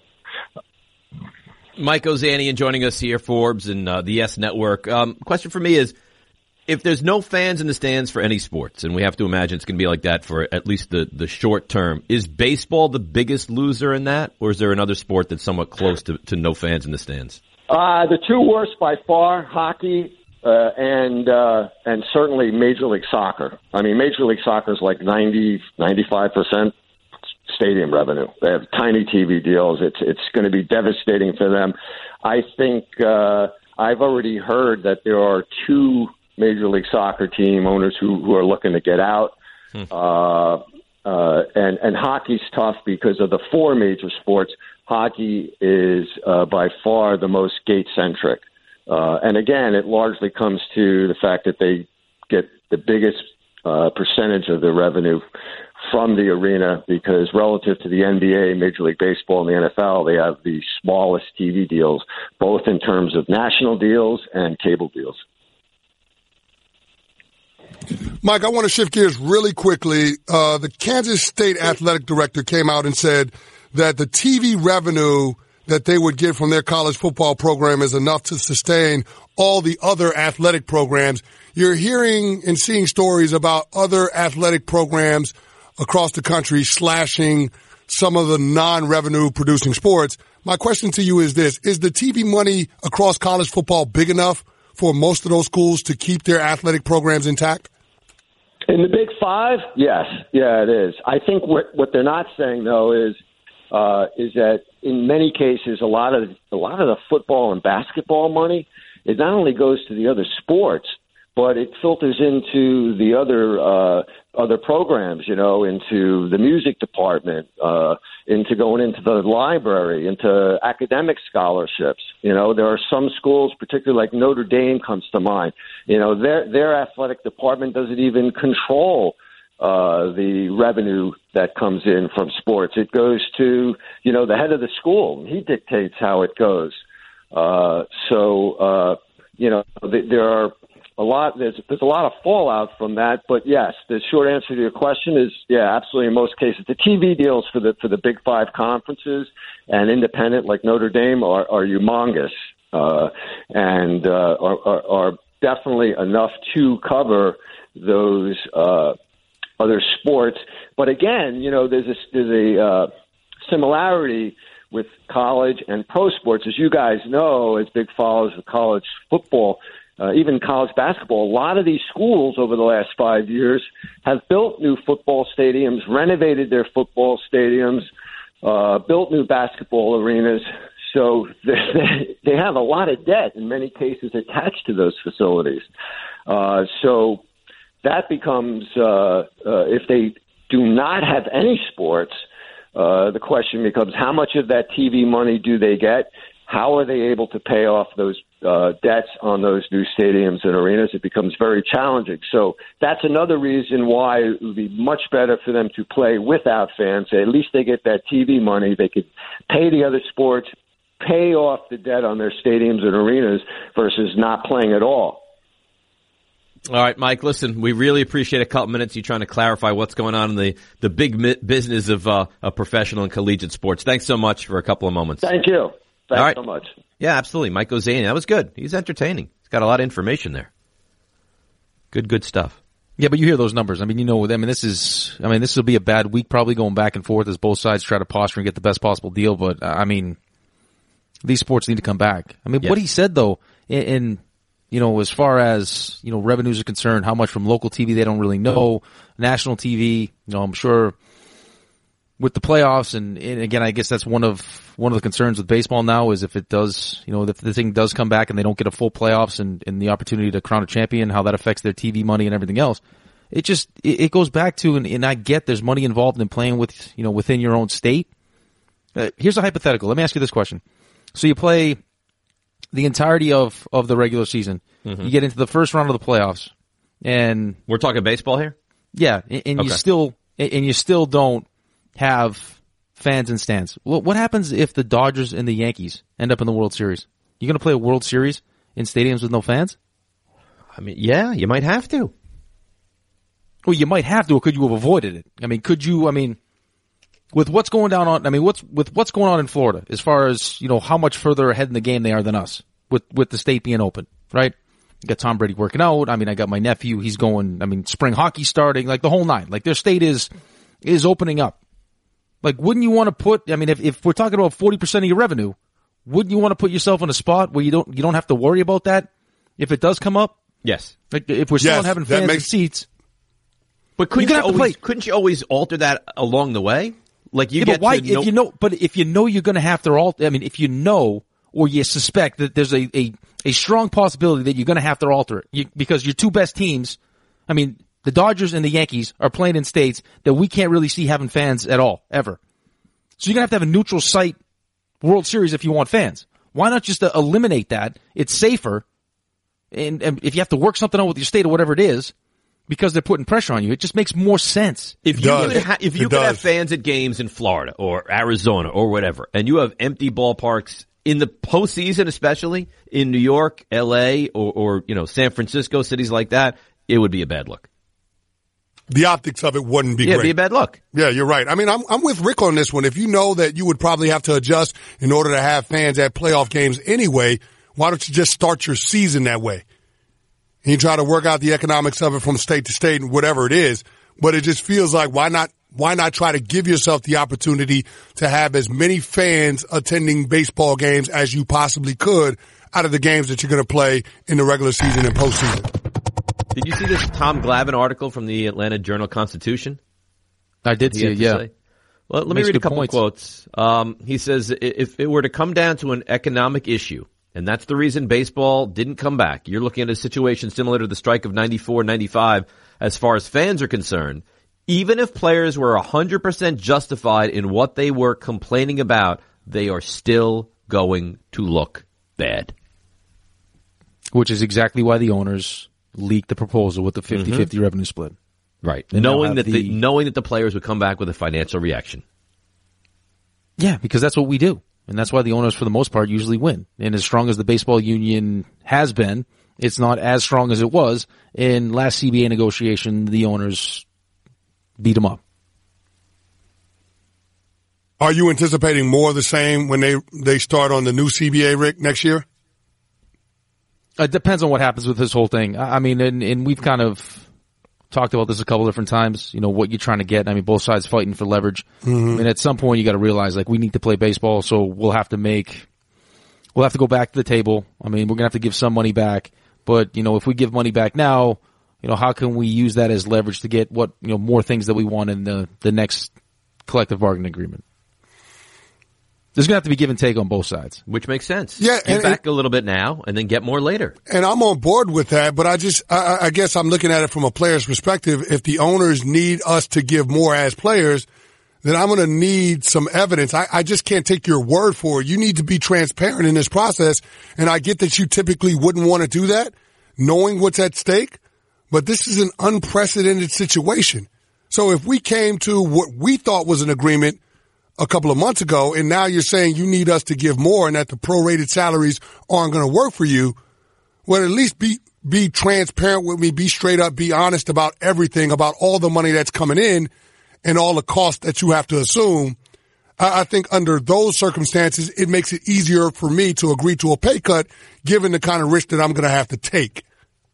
Mike Ozanian joining us here, Forbes and the Yes Network. Question for me is, if there's no fans in the stands for any sports, and we have to imagine it's going to be like that for at least the short term, is baseball the biggest loser in that, or is there another sport that's somewhat close to no fans in the stands? The two worst by far, hockey and certainly Major League Soccer. I mean, Major League Soccer is like 95% stadium revenue. They have tiny TV deals. It's going to be devastating for them. I think I've already heard that there are two Major League Soccer team, owners who are looking to get out. And hockey's tough because of the four major sports. Hockey is by far the most gate-centric. And again, it largely comes to the fact that they get the biggest percentage of the revenue from the arena because relative to the NBA, Major League Baseball, and the NFL, they have the smallest TV deals, both in terms of national deals and cable deals. Mike, I want to shift gears really quickly. The Kansas State athletic director came out and said that the TV revenue that they would get from their college football program is enough to sustain all the other athletic programs. You're hearing and seeing stories about other athletic programs across the country slashing some of the non-revenue producing sports. My question to you is this: is the TV money across college football big enough for most of those schools to keep their athletic programs intact? In the Big Five, yes. Yeah, it is. I think what they're not saying, though, is that in many cases, a lot of the football and basketball money, it not only goes to the other sports, but it filters into the other programs, into the music department, into going into the library, into academic scholarships. There are some schools, particularly like Notre Dame comes to mind. Their athletic department doesn't even control the revenue that comes in from sports. It goes to, the head of the school. He dictates how it goes. There are there's a lot of fallout from that, but yes, the short answer to your question is, yeah, absolutely. In most cases, the TV deals for the Big Five conferences and independent like Notre Dame are humongous, and are definitely enough to cover those other sports. But again, there's a similarity with college and pro sports, as you guys know, as big followers of college football. Even college basketball, a lot of these schools over the last 5 years have built new football stadiums, renovated their football stadiums, built new basketball arenas. So they have a lot of debt in many cases attached to those facilities. So that becomes, if they do not have any sports, the question becomes how much of that TV money do they get? How are they able to pay off those debts on those new stadiums and arenas? It becomes very challenging. So that's another reason why it would be much better for them to play without fans. At least they get that TV money. They could pay the other sports, pay off the debt on their stadiums and arenas versus not playing at all. All right, Mike, listen, we really appreciate a couple minutes you trying to clarify what's going on in the big business of professional and collegiate sports. Thanks so much for a couple of moments. Thank you. Thanks so much. Yeah, absolutely. Mike Ozanian. That was good. He's entertaining. He's got a lot of information there. Good stuff. Yeah, but you hear those numbers. This will be a bad week probably going back and forth as both sides try to posture and get the best possible deal. But, these sports need to come back. What he said, though, as far as, revenues are concerned, how much from local TV they don't really know, national TV, I'm sure with the playoffs, and again, I guess that's one of the concerns with baseball now is if it does, if the thing does come back and they don't get a full playoffs and the opportunity to crown a champion, how that affects their TV money and everything else. It goes back to, and I get there's money involved in playing with, within your own state. Here's a hypothetical. Let me ask you this question. So you play the entirety of the regular season. Mm-hmm. You get into the first round of the playoffs, and we're talking baseball here? Yeah, and okay. you still don't have fans and stands. What happens if the Dodgers and the Yankees end up in the World Series? You going to play a World Series in stadiums with no fans? Yeah, you might have to. Well, you might have to, or could you have avoided it? Could you, with what's going down what's going on in Florida, as far as, how much further ahead in the game they are than us, with the state being open, right? You got Tom Brady working out. I got my nephew, he's going, spring hockey starting, like the whole nine. Like their state is opening up. Like, wouldn't you want to put, if we're talking about 40% of your revenue, wouldn't you want to put yourself in a spot where you don't have to worry about that if it does come up? Yes. Like, if we're still having fans and seats. But couldn't you always alter that along the way? Like if you know you're going to have to alter, if you know or you suspect that there's a a strong possibility that you're going to have to alter it because your two best teams, I mean, the Dodgers and the Yankees are playing in states that we can't really see having fans at all, ever. So you're going to have a neutral site World Series if you want fans. Why not just eliminate that? It's safer. And if you have to work something out with your state or whatever it is, because they're putting pressure on you, it just makes more sense. If you could have fans at games in Florida or Arizona or whatever, and you have empty ballparks in the postseason, especially in New York, LA, or San Francisco, cities like that, it would be a bad look. The optics of it wouldn't be great. It'd be a bad look. Yeah, you're right. I mean, I'm with Rick on this one. If you know that you would probably have to adjust in order to have fans at playoff games anyway, why don't you just start your season that way? And you try to work out the economics of it from state to state and whatever it is. But it just feels like why not try to give yourself the opportunity to have as many fans attending baseball games as you possibly could out of the games that you're going to play in the regular season and postseason. Did you see this Tom Glavine article from the Atlanta Journal-Constitution? I did see it, yeah. Well, let me read a couple of quotes. He says, if it were to come down to an economic issue, and that's the reason baseball didn't come back, you're looking at a situation similar to the strike of 94, 95 as far as fans are concerned. Even if players were 100% justified in what they were complaining about, they are still going to look bad. Which is exactly why the owners leaked the proposal with the 50-50 revenue split. Right. Knowing that the players would come back with a financial reaction. Yeah, because that's what we do. And that's why the owners, for the most part, usually win. And as strong as the baseball union has been, it's not as strong as it was. In last CBA negotiation, the owners beat them up. Are you anticipating more of the same when they start on the new CBA, Rick, next year? It depends on what happens with this whole thing. I mean, and we've kind of talked about this a couple different times, what you're trying to get. I mean, both sides fighting for leverage. Mm-hmm. And at some point you got to realize, we need to play baseball, so we'll have to go back to the table. I mean, we're going to have to give some money back. But, if we give money back now, how can we use that as leverage to get more things that we want in the next collective bargaining agreement? There's going to have to be give and take on both sides. Which makes sense. Yeah, give back a little bit now and then get more later. And I'm on board with that, but I guess I'm looking at it from a player's perspective. If the owners need us to give more as players, then I'm going to need some evidence. I just can't take your word for it. You need to be transparent in this process, and I get that you typically wouldn't want to do that, knowing what's at stake, but this is an unprecedented situation. So if we came to what we thought was an agreement a couple of months ago, and now you're saying you need us to give more and that the prorated salaries aren't going to work for you, well, at least be transparent with me, be straight up, be honest about everything, about all the money that's coming in and all the costs that you have to assume. I think under those circumstances, it makes it easier for me to agree to a pay cut given the kind of risk that I'm going to have to take.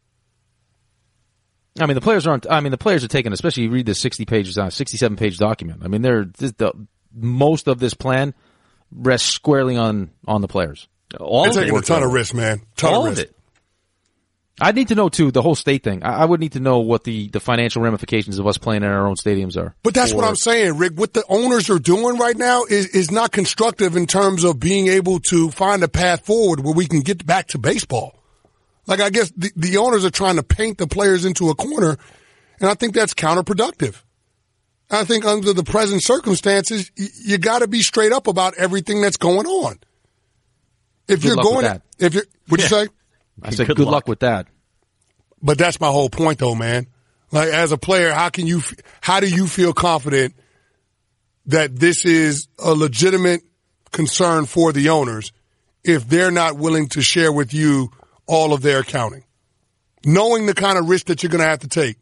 I mean, the players are taking, especially you read this 67-page document. I mean, most of this plan rests squarely on the players. They're taking a ton of risk, man. All of it. I'd need to know, too, the whole state thing. I would need to know what the financial ramifications of us playing in our own stadiums are. But that's what I'm saying, Rick. What the owners are doing right now is not constructive in terms of being able to find a path forward where we can get back to baseball. I guess the owners are trying to paint the players into a corner, and I think that's counterproductive. I think under the present circumstances, you got to be straight up about everything that's going on. If you're going, what'd you say? I said good luck with that. But that's my whole point, though, man. As a player, how do you feel confident that this is a legitimate concern for the owners if they're not willing to share with you all of their accounting, knowing the kind of risk that you're going to have to take?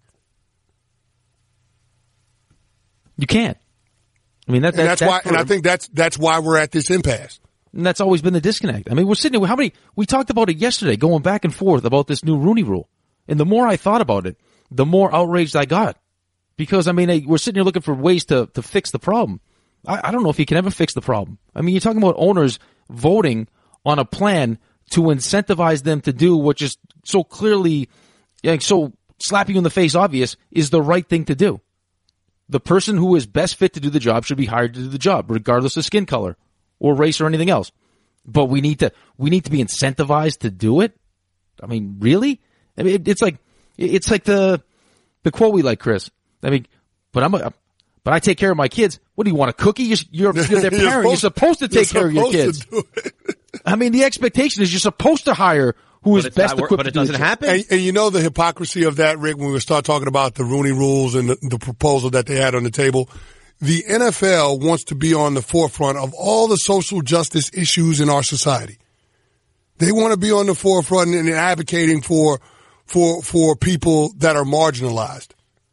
You can't. I mean, that's why, and I think that's why we're at this impasse. And that's always been the disconnect. I mean, we're sitting here. We talked about it yesterday, going back and forth about this new Rooney Rule. And the more I thought about it, the more outraged I got. Because, I mean, we're sitting here looking for ways to fix the problem. I don't know if you can ever fix the problem. I mean, you're talking about owners voting on a plan to incentivize them to do what just so clearly, so slapping you in the face obvious is the right thing to do. The person who is best fit to do the job should be hired to do the job, regardless of skin color or race or anything else. but we need to be incentivized to do it. I mean, really? I mean, it's like the quote we like, Chris. I mean, but I take care of my kids. What do you want, a cookie? You're their parent. You're supposed to take care of your kids. I mean, the expectation is you're supposed to hire who is best equipped. But it doesn't happen. And you know the hypocrisy of that, Rick, when we start talking about the Rooney Rules and the proposal that they had on the table. The NFL wants to be on the forefront of all the social justice issues in our society. They want to be on the forefront and advocating for people that are marginalized,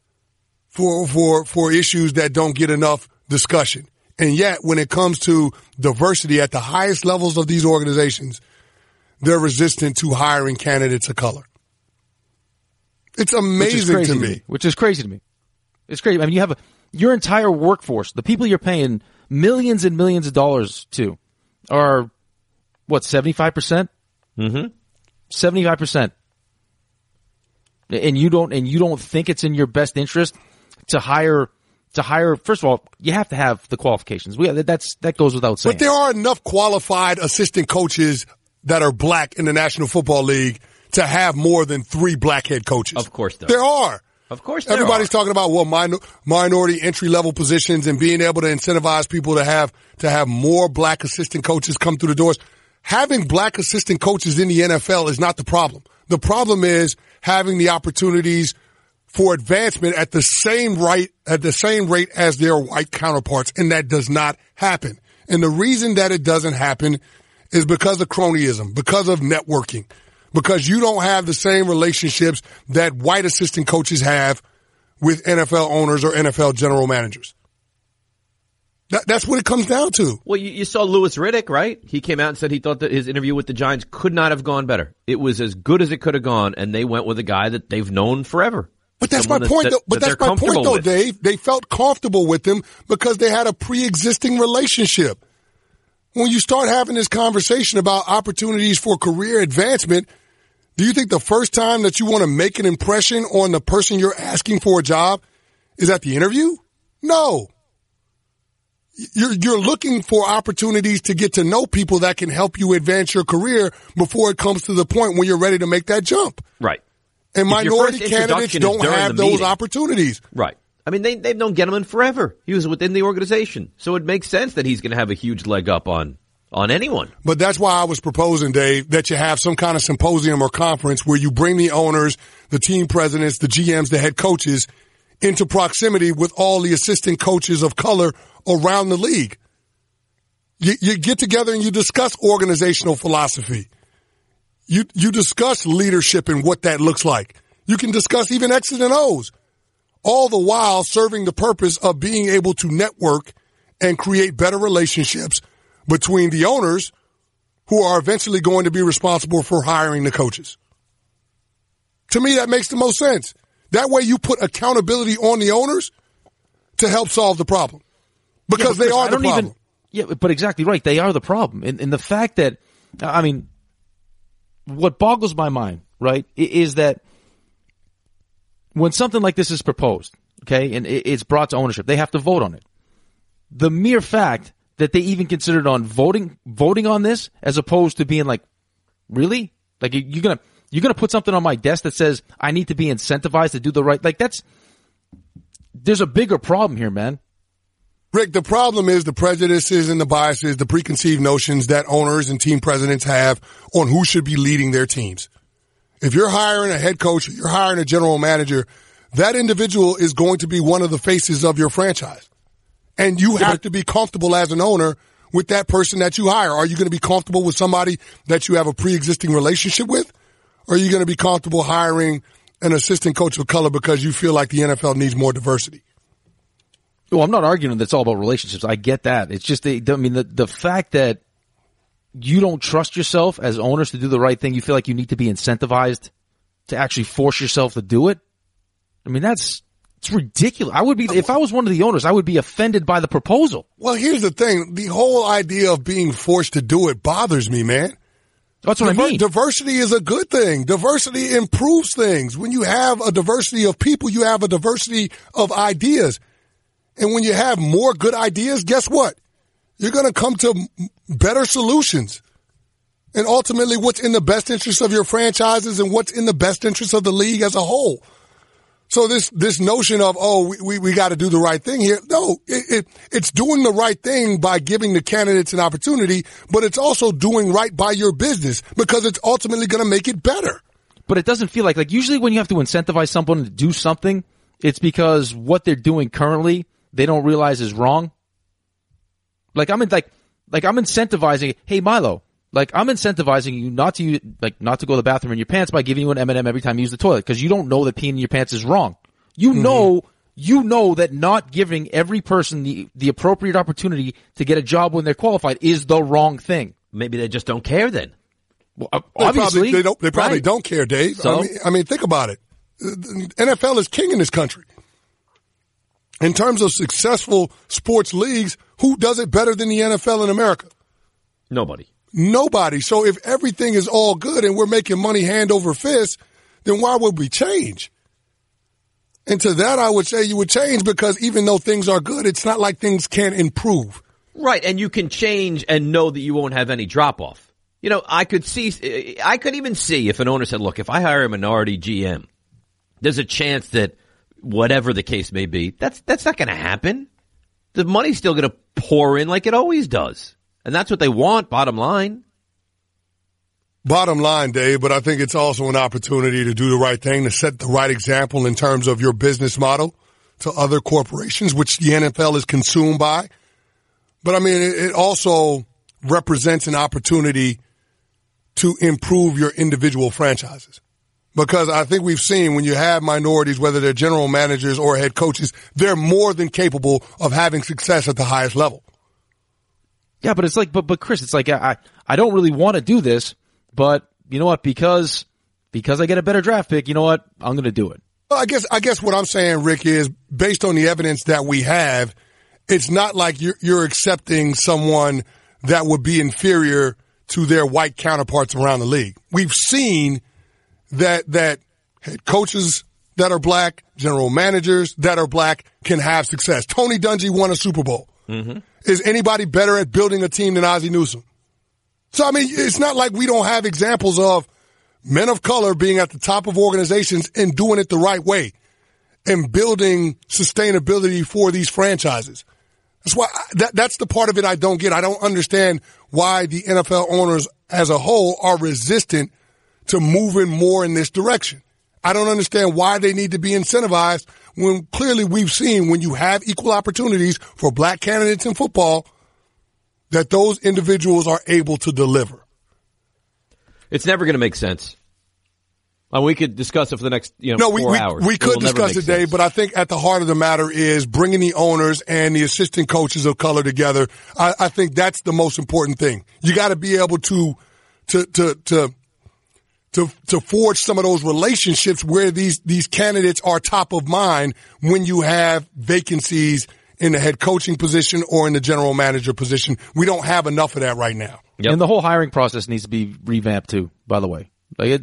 for issues that don't get enough discussion. And yet, when it comes to diversity at the highest levels of these organizations, they're resistant to hiring candidates of color. It's amazing to me. Which is crazy to me. It's crazy. I mean, you have your entire workforce, the people you're paying millions and millions of dollars to, are what, 75%? Mm-hmm. 75%. And you don't think it's in your best interest to hire. First of all, you have to have the qualifications. That goes without saying. But there are enough qualified assistant coaches that are black in the National Football League to have more than 3 black head coaches. Of course there are. Of course there Everybody's are. talking about minority entry level positions and being able to incentivize people to have more black assistant coaches come through the doors. Having black assistant coaches in the NFL is not the problem. The problem is having the opportunities for advancement at the same rate as their white counterparts, and that does not happen. And the reason that it doesn't happen is because of cronyism, because of networking, because you don't have the same relationships that white assistant coaches have with NFL owners or NFL general managers. That's what it comes down to. Well, you saw Louis Riddick, right? He came out and said he thought that his interview with the Giants could not have gone better. It was as good as it could have gone, and they went with a guy that they've known forever. But that's my point, though. But that's my point, though, Dave. They felt comfortable with him because they had a pre-existing relationship. When you start having this conversation about opportunities for career advancement, do you think the first time that you want to make an impression on the person you're asking for a job is at the interview? No. You're looking for opportunities to get to know people that can help you advance your career before it comes to the point when you're ready to make that jump. Right. And minority candidates don't have those opportunities. Right. I mean, they've known Gettleman forever. He was within the organization. So it makes sense that he's going to have a huge leg up on anyone. But that's why I was proposing, Dave, that you have some kind of symposium or conference where you bring the owners, the team presidents, the GMs, the head coaches into proximity with all the assistant coaches of color around the league. You get together and you discuss organizational philosophy. You discuss leadership and what that looks like. You can discuss even X's and O's, all the while serving the purpose of being able to network and create better relationships between the owners who are eventually going to be responsible for hiring the coaches. To me, that makes the most sense. That way you put accountability on the owners to help solve the problem. Because they are the problem. But exactly right. They are the problem. And the fact that, I mean, what boggles my mind, right, is that when something like this is proposed, okay, and it's brought to ownership, they have to vote on it. The mere fact that they even considered on voting on this as opposed to being like, really? Like, you're gonna put something on my desk that says I need to be incentivized to do the right, like, there's a bigger problem here, man. Rick, the problem is the prejudices and the biases, the preconceived notions that owners and team presidents have on who should be leading their teams. If you're hiring a head coach, you're hiring a general manager, that individual is going to be one of the faces of your franchise. And you have to be comfortable as an owner with that person that you hire. Are you going to be comfortable with somebody that you have a pre-existing relationship with? Or are you going to be comfortable hiring an assistant coach of color because you feel like the NFL needs more diversity? Well, I'm not arguing that it's all about relationships. I get that. It's just, the fact that you don't trust yourself as owners to do the right thing. You feel like you need to be incentivized to actually force yourself to do it. I mean, it's ridiculous. If I was one of the owners, I would be offended by the proposal. Well, here's the thing. The whole idea of being forced to do it bothers me, man. That's what I mean. Diversity is a good thing. Diversity improves things. When you have a diversity of people, you have a diversity of ideas. And when you have more good ideas, guess what? You're going to come to better solutions. and ultimately what's in the best interest of your franchises and what's in the best interest of the league as a whole. So this notion of, we got to do the right thing here. No, it's doing the right thing by giving the candidates an opportunity, but it's also doing right by your business because it's ultimately going to make it better. But it doesn't feel like usually when you have to incentivize someone to do something, it's because what they're doing currently, they don't realize is wrong. I'm incentivizing, hey Milo, I'm incentivizing you not to go to the bathroom in your pants by giving you an M&M every time you use the toilet because you don't know that peeing in your pants is wrong. You know that not giving every person the appropriate opportunity to get a job when they're qualified is the wrong thing. Maybe they just don't care then. Well, obviously, they probably don't care, Dave. So? I mean, think about it. The NFL is king in this country. In terms of successful sports leagues, who does it better than the NFL in America? Nobody. So if everything is all good and we're making money hand over fist, then why would we change? And to that, I would say you would change because even though things are good, it's not like things can't improve. Right, and you can change and know that you won't have any drop-off. I could even see if an owner said, look, if I hire a minority GM, there's a chance that whatever the case may be, that's not going to happen. The money's still going to pour in like it always does. And that's what they want, bottom line. Bottom line, Dave, but I think it's also an opportunity to do the right thing, to set the right example in terms of your business model to other corporations, which the NFL is consumed by. But, I mean, it also represents an opportunity to improve your individual franchises. Because I think we've seen when you have minorities, whether they're general managers or head coaches, they're more than capable of having success at the highest level. Yeah, but it's like, but Chris, it's like, I don't really want to do this, but you know what? Because I get a better draft pick, you know what? I'm going to do it. Well, I guess what I'm saying, Rick, is based on the evidence that we have, it's not like you're accepting someone that would be inferior to their white counterparts around the league. We've seen that head coaches that are black, general managers that are black can have success. Tony Dungy won a Super Bowl. Mm-hmm. Is anybody better at building a team than Ozzie Newsome? So, I mean, it's not like we don't have examples of men of color being at the top of organizations and doing it the right way and building sustainability for these franchises. That's why that's the part of it I don't get. I don't understand why the NFL owners as a whole are resistant to moving more in this direction. I don't understand why they need to be incentivized when clearly we've seen when you have equal opportunities for black candidates in football that those individuals are able to deliver. It's never going to make sense. We could discuss it for the next 4 hours. We could discuss it, Dave, but I think at the heart of the matter is bringing the owners and the assistant coaches of color together. I think that's the most important thing. You got to be able to forge some of those relationships where these candidates are top of mind when you have vacancies in the head coaching position or in the general manager position. We don't have enough of that right now. Yep. And the whole hiring process needs to be revamped too, by the way.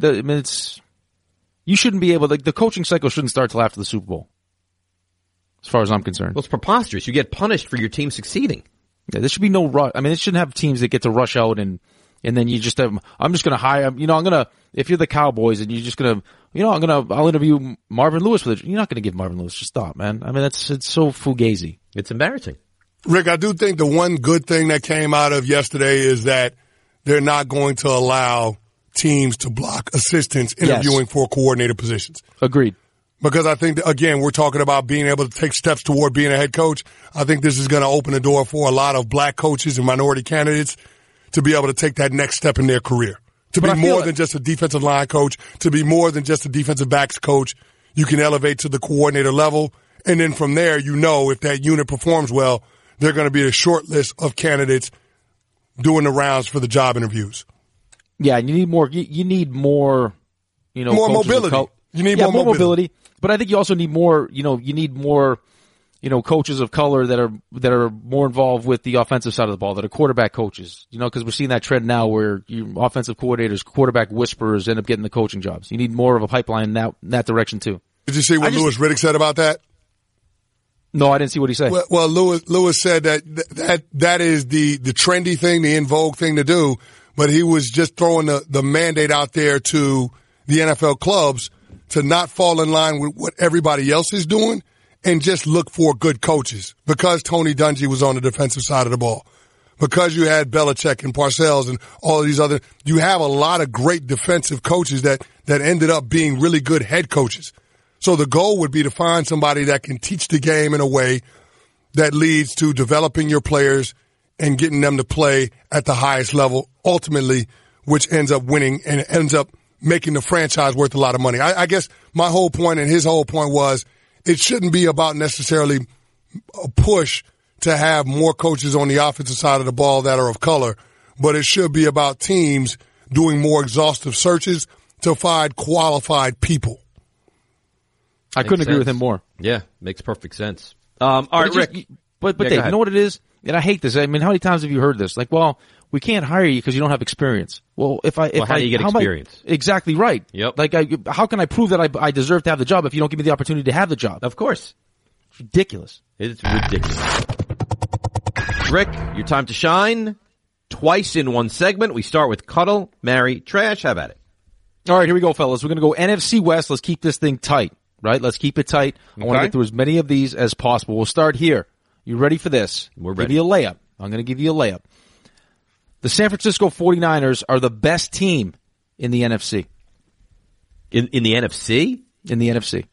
You shouldn't be able to, the coaching cycle shouldn't start till after the Super Bowl, as far as I'm concerned. Well, it's preposterous. You get punished for your team succeeding. Yeah, there should be no rush. I mean, it shouldn't have teams that get to rush out and then you just have, I'm just going to hire, if you're the Cowboys and you're just going to, I'll interview Marvin Lewis for you're not going to give Marvin Lewis. Just stop, man. I mean, it's so fugazi. It's embarrassing. Rick, I do think the one good thing that came out of yesterday is that they're not going to allow teams to block assistants interviewing for coordinator positions. Agreed. Because I think, again, we're talking about being able to take steps toward being a head coach. I think this is going to open the door for a lot of black coaches and minority candidates to be able to take that next step in their career. To be more than just a defensive line coach, to be more than just a defensive backs coach. You can elevate to the coordinator level. And then from there, if that unit performs well, they're going to be a short list of candidates doing the rounds for the job interviews. Yeah, you need more. You need more. More mobility. You need more mobility. But I think you also need more. You need more. Coaches of color that are more involved with the offensive side of the ball, that are quarterback coaches. Because we're seeing that trend now where offensive coordinators, quarterback whisperers end up getting the coaching jobs. You need more of a pipeline in that direction too. Did you see what Louis Riddick said about that? No, I didn't see what he said. Well, Louis said that is the trendy thing, the in vogue thing to do. but he was just throwing the mandate out there to the NFL clubs to not fall in line with what everybody else is doing and just look for good coaches. Because Tony Dungy was on the defensive side of the ball, because you had Belichick and Parcells and all of these other, you have a lot of great defensive coaches that ended up being really good head coaches. So the goal would be to find somebody that can teach the game in a way that leads to developing your players and getting them to play at the highest level, ultimately, which ends up winning and ends up making the franchise worth a lot of money. I guess my whole point and his whole point was it shouldn't be about necessarily a push to have more coaches on the offensive side of the ball that are of color, but it should be about teams doing more exhaustive searches to find qualified people. I couldn't agree with him more. Yeah, makes perfect sense. All right, Rick. But Dave, you know what it is? And I hate this. I mean, how many times have you heard this? Like, well, we can't hire you because you don't have experience. Well, how do you get experience? Exactly right. Yep. Like, how can I prove that I deserve to have the job if you don't give me the opportunity to have the job? Of course. It's ridiculous. It's ridiculous. Rick, your time to shine. Twice in one segment. We start with cuddle, marry, trash. How about it? All right, here we go, fellas. We're going to go NFC West. Let's keep this thing tight, right? Let's keep it tight. I want to get through as many of these as possible. We'll start here. You ready for this? We're ready. Give you a layup. I'm going to give you a layup. The San Francisco 49ers are the best team in the NFC. In the NFC? In the NFC.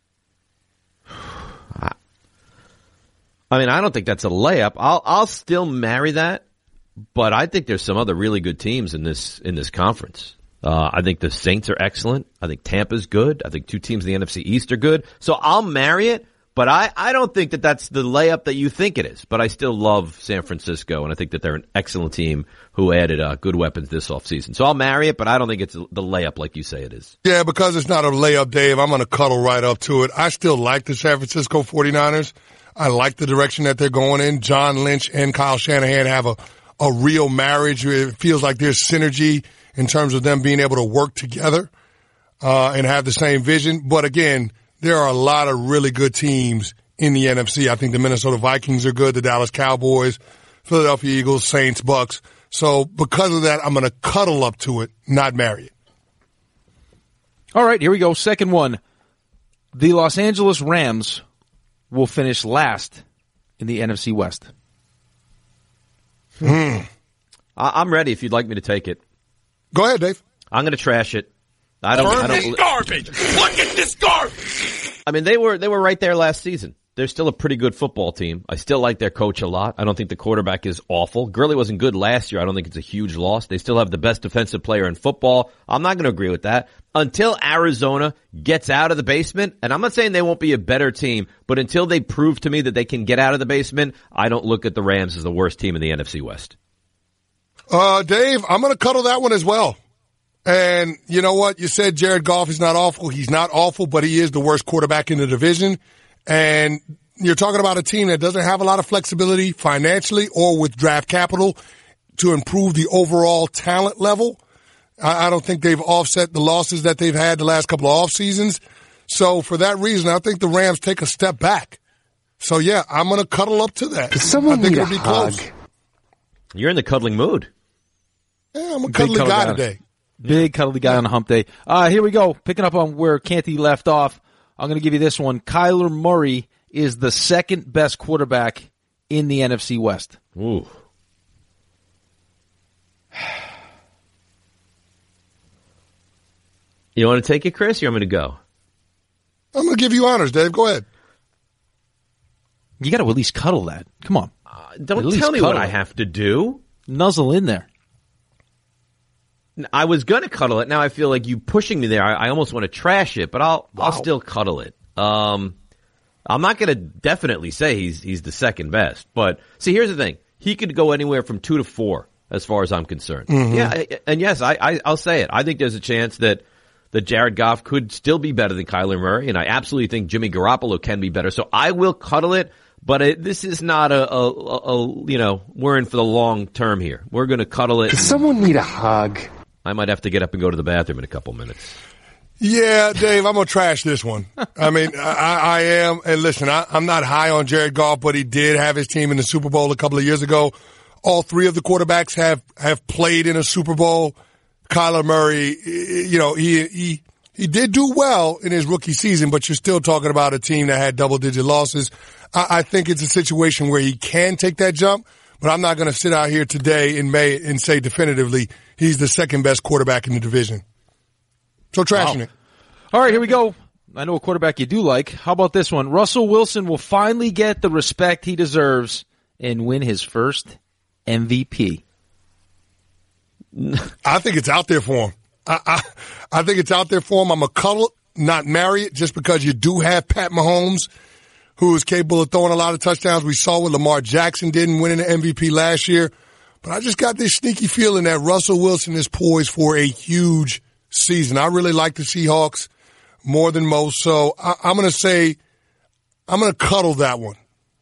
I mean, I don't think that's a layup. I'll still marry that, but I think there's some other really good teams in this conference. I think the Saints are excellent. I think Tampa's good. I think two teams in the NFC East are good. So I'll marry it, but I don't think that that's the layup that you think it is. But I still love San Francisco, and I think that they're an excellent team who added good weapons this offseason. So I'll marry it, but I don't think it's the layup like you say it is. Yeah, because it's not a layup, Dave, I'm going to cuddle right up to it. I still like the San Francisco 49ers. I like the direction that they're going in. John Lynch and Kyle Shanahan have a real marriage. It feels like there's synergy in terms of them being able to work together and have the same vision. But again, there are a lot of really good teams in the NFC. I think the Minnesota Vikings are good, the Dallas Cowboys, Philadelphia Eagles, Saints, Bucks. So because of that, I'm going to cuddle up to it, not marry it. All right, here we go. Second one. The Los Angeles Rams will finish last in the NFC West. I'm ready if you'd like me to take it. Go ahead, Dave. I'm going to trash it. I don't this garbage. Look at this garbage. I mean, they were right there last season. They're still a pretty good football team. I still like their coach a lot. I don't think the quarterback is awful. Gurley wasn't good last year. I don't think it's a huge loss. They still have the best defensive player in football. I'm not going to agree with that. Until Arizona gets out of the basement, and I'm not saying they won't be a better team, but until they prove to me that they can get out of the basement, I don't look at the Rams as the worst team in the NFC West. Dave, I'm going to cuddle that one as well. And you know what? You said Jared Goff is not awful. He's not awful, but he is the worst quarterback in the division. And you're talking about a team that doesn't have a lot of flexibility financially or with draft capital to improve the overall talent level. I don't think they've offset the losses that they've had the last couple of off seasons. So for that reason, I think the Rams take a step back. So yeah, I'm going to cuddle up to that. Does someone I think need it'll be a hug? close. You're in the cuddling mood. Yeah, I'm a cuddly guy today. Big cuddly guy on a hump day. Here we go. Picking up on where Canty left off. I'm going to give you this one. Kyler Murray is the second best quarterback in the NFC West. Ooh. You want to take it, Chris? Or you want me to go? I'm going to give you honors, Dave. Go ahead. You got to at least cuddle that. Come on. Don't tell me what I have to do. Nuzzle in there. I was going to cuddle it. Now I feel like you pushing me there. I almost want to trash it, but I'll still cuddle it. I'm not going to definitely say he's the second best, but see, here's the thing. He could go anywhere from 2 to 4 as far as I'm concerned. Mm-hmm. Yeah. And yes, I'll say it. I think there's a chance that Jared Goff could still be better than Kyler Murray, and I absolutely think Jimmy Garoppolo can be better. So I will cuddle it, but this is not we're in for the long term here. We're going to cuddle it. Does someone need a hug? I might have to get up and go to the bathroom in a couple minutes. Yeah, Dave, I'm going to trash this one. I mean, I am. And listen, I'm not high on Jared Goff, but he did have his team in the Super Bowl a couple of years ago. All three of the quarterbacks have played in a Super Bowl. Kyler Murray, he did do well in his rookie season, but you're still talking about a team that had double-digit losses. I think it's a situation where he can take that jump, but I'm not going to sit out here today in May and say definitively he's the second best quarterback in the division. So trashing it. All right, here we go. I know a quarterback you do like. How about this one? Russell Wilson will finally get the respect he deserves and win his first MVP. I think it's out there for him. I think it's out there for him. I'm a cuddle, not marry it, just because you do have Pat Mahomes, who is capable of throwing a lot of touchdowns. We saw what Lamar Jackson did in winning the MVP last year. But I just got this sneaky feeling that Russell Wilson is poised for a huge season. I really like the Seahawks more than most. So I'm going to say, I'm going to cuddle that one.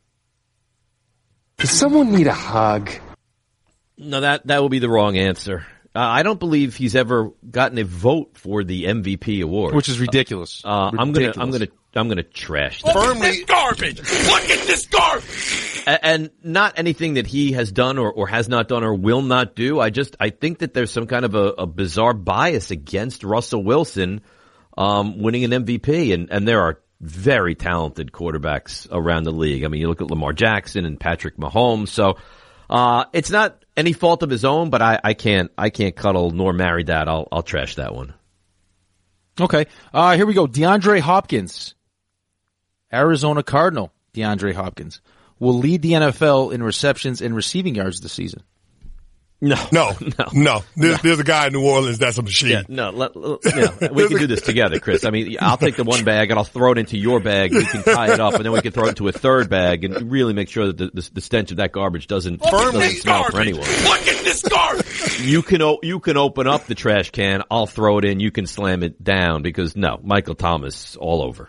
Does someone need a hug? No, that will be the wrong answer. I don't believe he's ever gotten a vote for the MVP award, which is ridiculous. I'm gonna trash that. Look at this garbage! Look at this garbage! And not anything that he has done or has not done or will not do. I think that there's some kind of a bizarre bias against Russell Wilson winning an MVP, and there are very talented quarterbacks around the league. I mean, you look at Lamar Jackson and Patrick Mahomes. So it's not any fault of his own, but I can't cuddle nor marry that. I'll trash that one. Okay. Here we go. DeAndre Hopkins, Arizona Cardinal. DeAndre Hopkins will lead the NFL in receptions and receiving yards this season. No. There's a guy in New Orleans that's a machine. Yeah, we can do this together, Chris. I mean, I'll take the one bag and I'll throw it into your bag. We can tie it up, and then we can throw it into a third bag and really make sure that the stench of that garbage doesn't smell for anyone. Look at this garbage! You can open up the trash can. I'll throw it in. You can slam it down because no, Michael Thomas all over.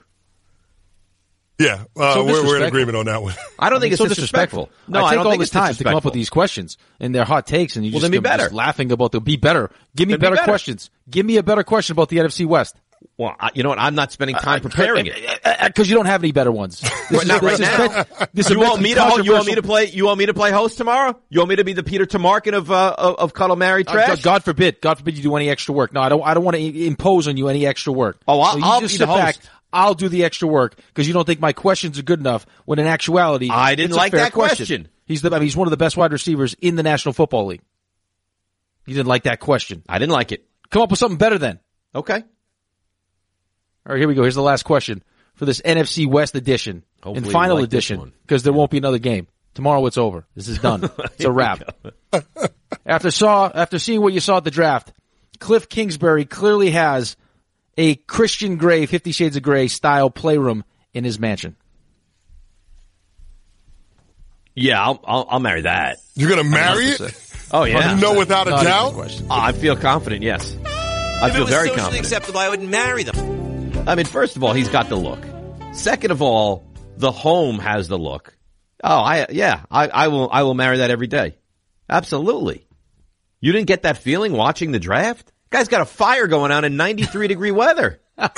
Yeah, we're in agreement on that one. I don't think it's so disrespectful. No, I take don't all think this it's time to come up with these questions and they're hot takes, and you just, then be better. Just laughing about the be better. Give me better questions. Give me a better question about the NFC West. Well, you know what? I'm not spending time preparing it because you don't have any better ones. Not right now. You want me to play host tomorrow? You want me to be the Peter Tomarken of Cuddle Marry Trash? God forbid you do any extra work. No, I don't want to impose on you any extra work. Oh, I'll be the host. I'll do the extra work because you don't think my questions are good enough when in actuality I didn't like that question. He's one of the best wide receivers in the National Football League. You didn't like that question. I didn't like it. Come up with something better then. Okay. All right, here we go. Here's the last question for this NFC West edition and final edition because there won't be another game. Tomorrow it's over. This is done. It's a wrap. After seeing what you saw at the draft, Cliff Kingsbury clearly has a Christian Grey, 50 Shades of Grey style playroom in his mansion. Yeah, I'll marry that. You're going to marry it? Oh, yeah. You know without a doubt? I feel confident, yes. I feel very confident. If it was socially acceptable, I would marry them. I mean, first of all, he's got the look. Second of all, the home has the look. Oh, I will marry that every day. Absolutely. You didn't get that feeling watching the draft? Guy's got a fire going on in 93-degree weather.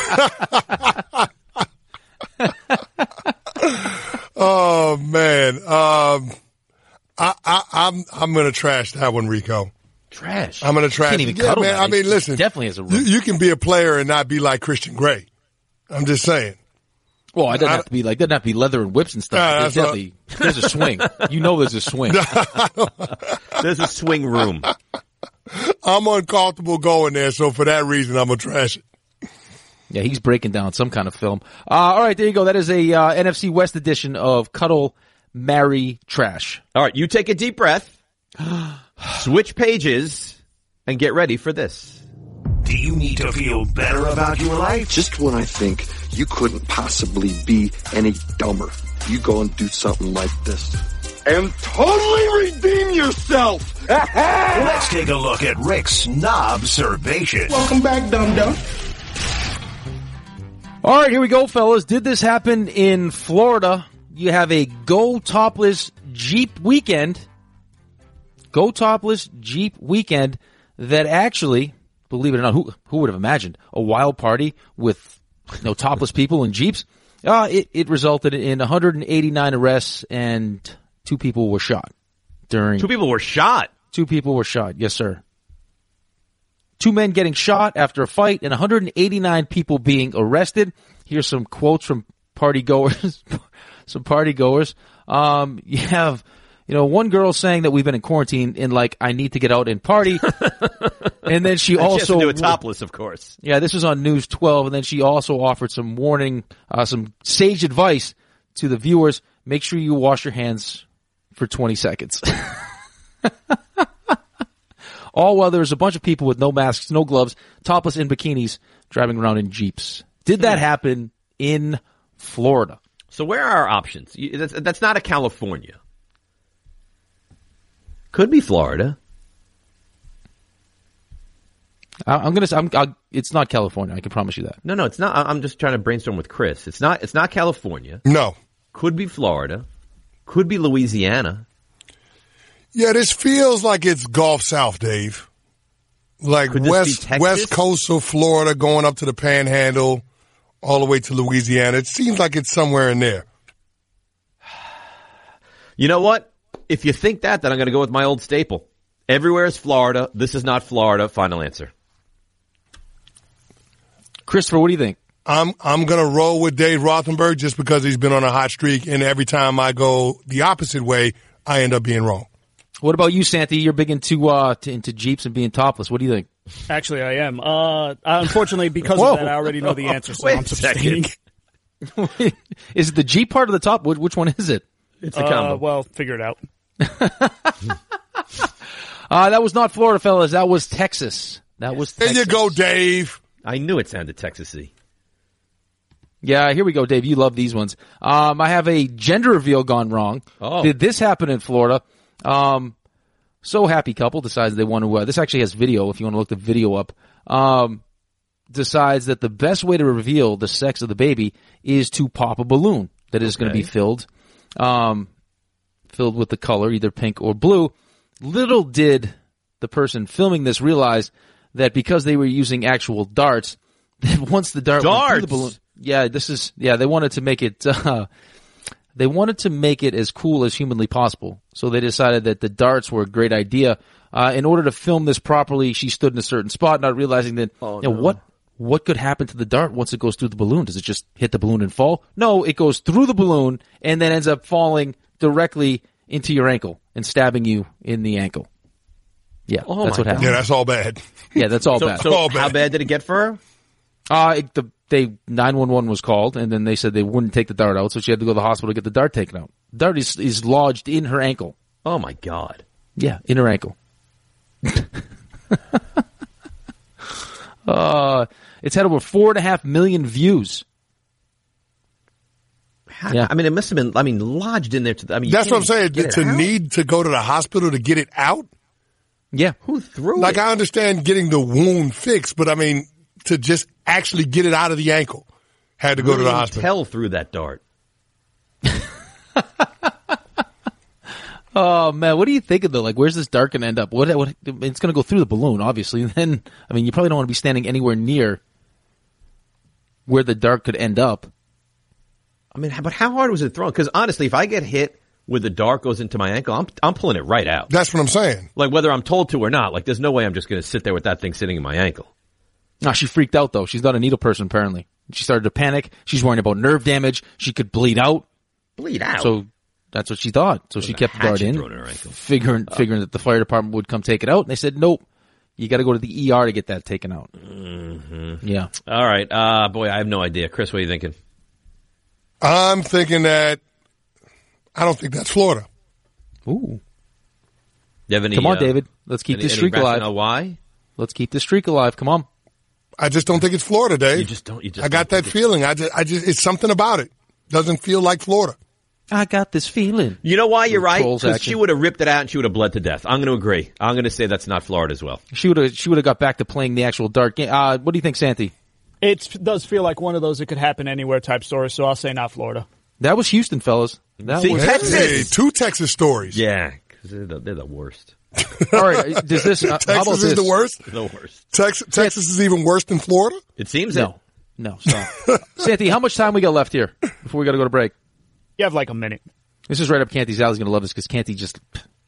Oh man, I'm going to trash that one, Rico. Trash. I'm going to trash. Can't even cuddle man. that. I mean, listen. Definitely has a room. You can be a player and not be like Christian Grey. I'm just saying. Well, it doesn't have to be like, doesn't have to be leather and whips and stuff. There's a swing. You know, there's a swing. There's a swing room. I'm uncomfortable going there, so for that reason, I'm going to trash it. Yeah, he's breaking down some kind of film. All right, there you go. That is a NFC West edition of Cuddle, Marry, Trash. All right, you take a deep breath, switch pages, and get ready for this. Do you need to feel better about your life? Just when I think you couldn't possibly be any dumber, you go and do something like this. And totally redeem yourself! Let's take a look at Rick's Knobservation. Welcome back, dum-dum. All right, here we go, fellas. Did this happen in Florida? You have a Go Topless Jeep weekend. Go Topless Jeep weekend that actually, believe it or not, who would have imagined a wild party with topless people in Jeeps? It resulted in 189 arrests and 2 people were shot. during... 2 people were shot. 2 people were shot, yes, sir. 2 men getting shot after a fight and 189 people being arrested. Here's some quotes from party goers. Some party goers. You have, one girl saying that we've been in quarantine and I need to get out and party. And then she also... She has to do it topless, of course. Yeah, this was on News 12. And then she also offered some warning, some sage advice to the viewers. Make sure you wash your hands for 20 seconds. All while there's a bunch of people with no masks, no gloves, topless in bikinis, driving around in Jeeps. Did that happen in Florida? So where are our options? That's not a California. Could be Florida. I'm gonna say it's not California. I can promise you that. No, it's not. I'm just trying to brainstorm with Chris. It's not California. No. Could be Florida. Could be Louisiana. Yeah, this feels like it's Gulf South, Dave. Like west coast of Florida going up to the Panhandle, all the way to Louisiana. It seems like it's somewhere in there. You know what? If you think that, then I'm going to go with my old staple. Everywhere is Florida. This is not Florida. Final answer. Christopher, what do you think? I'm going to roll with Dave Rothenberg just because he's been on a hot streak, and every time I go the opposite way, I end up being wrong. What about you, Santi? You're big into Jeeps and being topless. What do you think? Actually, I am. Unfortunately, because of that, I already know the answer, so I'm abstaining. Is it the Jeep part of the top? Which one is it? It's a combo. Well, figure it out. That was not Florida, fellas. That was Texas. There you go, Dave. I knew it sounded Texas-y. Yeah, here we go, Dave. You love these ones. I have a gender reveal gone wrong. Oh. Did this happen in Florida? So happy couple decides they want to, this actually has video if you want to look the video up, decides that the best way to reveal the sex of the baby is to pop a balloon that is going to be filled with the color, either pink or blue. Little did the person filming this realize that because they were using actual darts, that once the dart went through the balloon, they wanted to make it, they wanted to make it as cool as humanly possible. So they decided that the darts were a great idea. In order to film this properly, she stood in a certain spot, not realizing that, what could happen to the dart once it goes through the balloon? Does it just hit the balloon and fall? No, it goes through the balloon and then ends up falling directly into your ankle and stabbing you in the ankle. Yeah, that's what happened. Yeah, that's all bad. Yeah, that's all bad. So how bad did it get for her? 911 was called, and then they said they wouldn't take the dart out, so she had to go to the hospital to get the dart taken out. The dart is lodged in her ankle. Oh, my God. Yeah, in her ankle. It's had over 4.5 million views. Yeah. I mean, it must have been, lodged in there. That's what I'm saying. To need to go to the hospital to get it out? Yeah. Who threw it? Like, I understand getting the wound fixed, but to just actually get it out of the ankle, had to go to the hospital. Tell through that dart. Oh man, what are you thinking though? Like, where's this dart going to end up? What? It's going to go through the balloon, obviously. Then, you probably don't want to be standing anywhere near where the dart could end up. But how hard was it thrown? Because honestly, if I get hit with the dart goes into my ankle, I'm pulling it right out. That's what I'm saying. Like, whether I'm told to or not. Like, there's no way I'm just going to sit there with that thing sitting in my ankle. No, she freaked out though. She's not a needle person apparently. She started to panic. She's worrying about nerve damage. She could bleed out. Bleed out? So that's what she thought. So she kept the dart in, figuring that the fire department would come take it out. And they said, nope, you got to go to the ER to get that taken out. Mm-hmm. Yeah. All right. Boy, I have no idea. Chris, what are you thinking? I'm thinking that I don't think that's Florida. Ooh. You have any, come on, David. Let's keep this streak alive. Why? Let's keep this streak alive. Come on. I just don't think it's Florida, Dave. I got that feeling. I just, it's something about it. Doesn't feel like Florida. I got this feeling. You know why you're right? Because she would have ripped it out and she would have bled to death. I'm going to agree. I'm going to say that's not Florida as well. She would have got back to playing the actual dart game. What do you think, Santi? It does feel like one of those that could happen anywhere type stories, so I'll say not Florida. That was Houston, fellas. Texas. Hey, 2 Texas stories. Yeah, because they're the worst. All right, does this Texas how about is this? the worst? The worst. Texas is even worse than Florida? It seems No, stop. Santi, how much time we got left here before we got to go to break? You have like a minute. This is right up Canty's alley. He's going to love this because Canty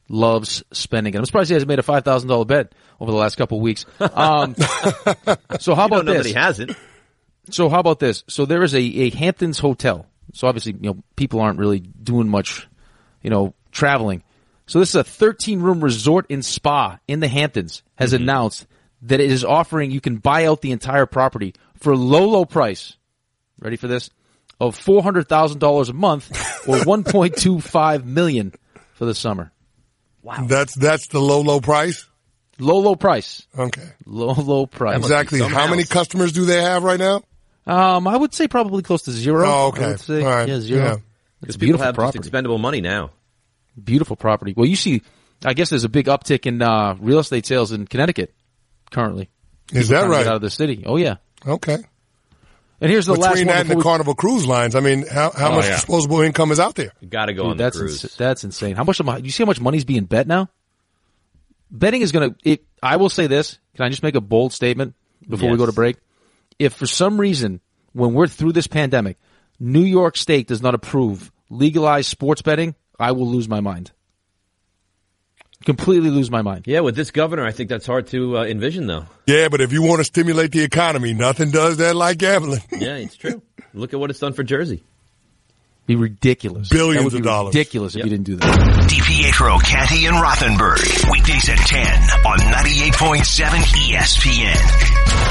loves spending. And I'm surprised he hasn't made a $5,000 bet over the last couple of weeks. So how about this? That he hasn't. So how about this? So there is a Hamptons hotel. So obviously, people aren't really doing much, traveling. So this is a 13-room resort and spa in the Hamptons has announced that it is offering, you can buy out the entire property for a low price. Ready for this? Of $400,000 a month or $1.25 million for the summer. Wow. That's the low price? Low price. Okay. Low price. Exactly. How many customers do they have right now? I would say probably close to zero. Oh, okay. I would say. All right. Yeah, zero. Yeah. It's beautiful have property. Just expendable money now. Beautiful property. Well, you see, I guess there's a big uptick in real estate sales in Connecticut currently. Is that right? Get out of the city. Oh, yeah. Okay. And here's the last one. Between that and the Carnival Cruise Lines, I mean, how much disposable income is out there? You got to go on the cruise. That's insane. How much? You see how much money's being bet now? Betting is going to. I will say this. Can I just make a bold statement before we go to break? If for some reason, when we're through this pandemic, New York State does not approve legalized sports betting, I will lose my mind. Completely lose my mind. Yeah, with this governor, I think that's hard to envision, though. Yeah, but if you want to stimulate the economy, nothing does that like gambling. Yeah, it's true. Look at what it's done for Jersey. Be ridiculous. Billions of dollars. Ridiculous if you didn't do that. DiPietro, Canty, and Rothenberg. Weekdays at 10 on 98.7 ESPN.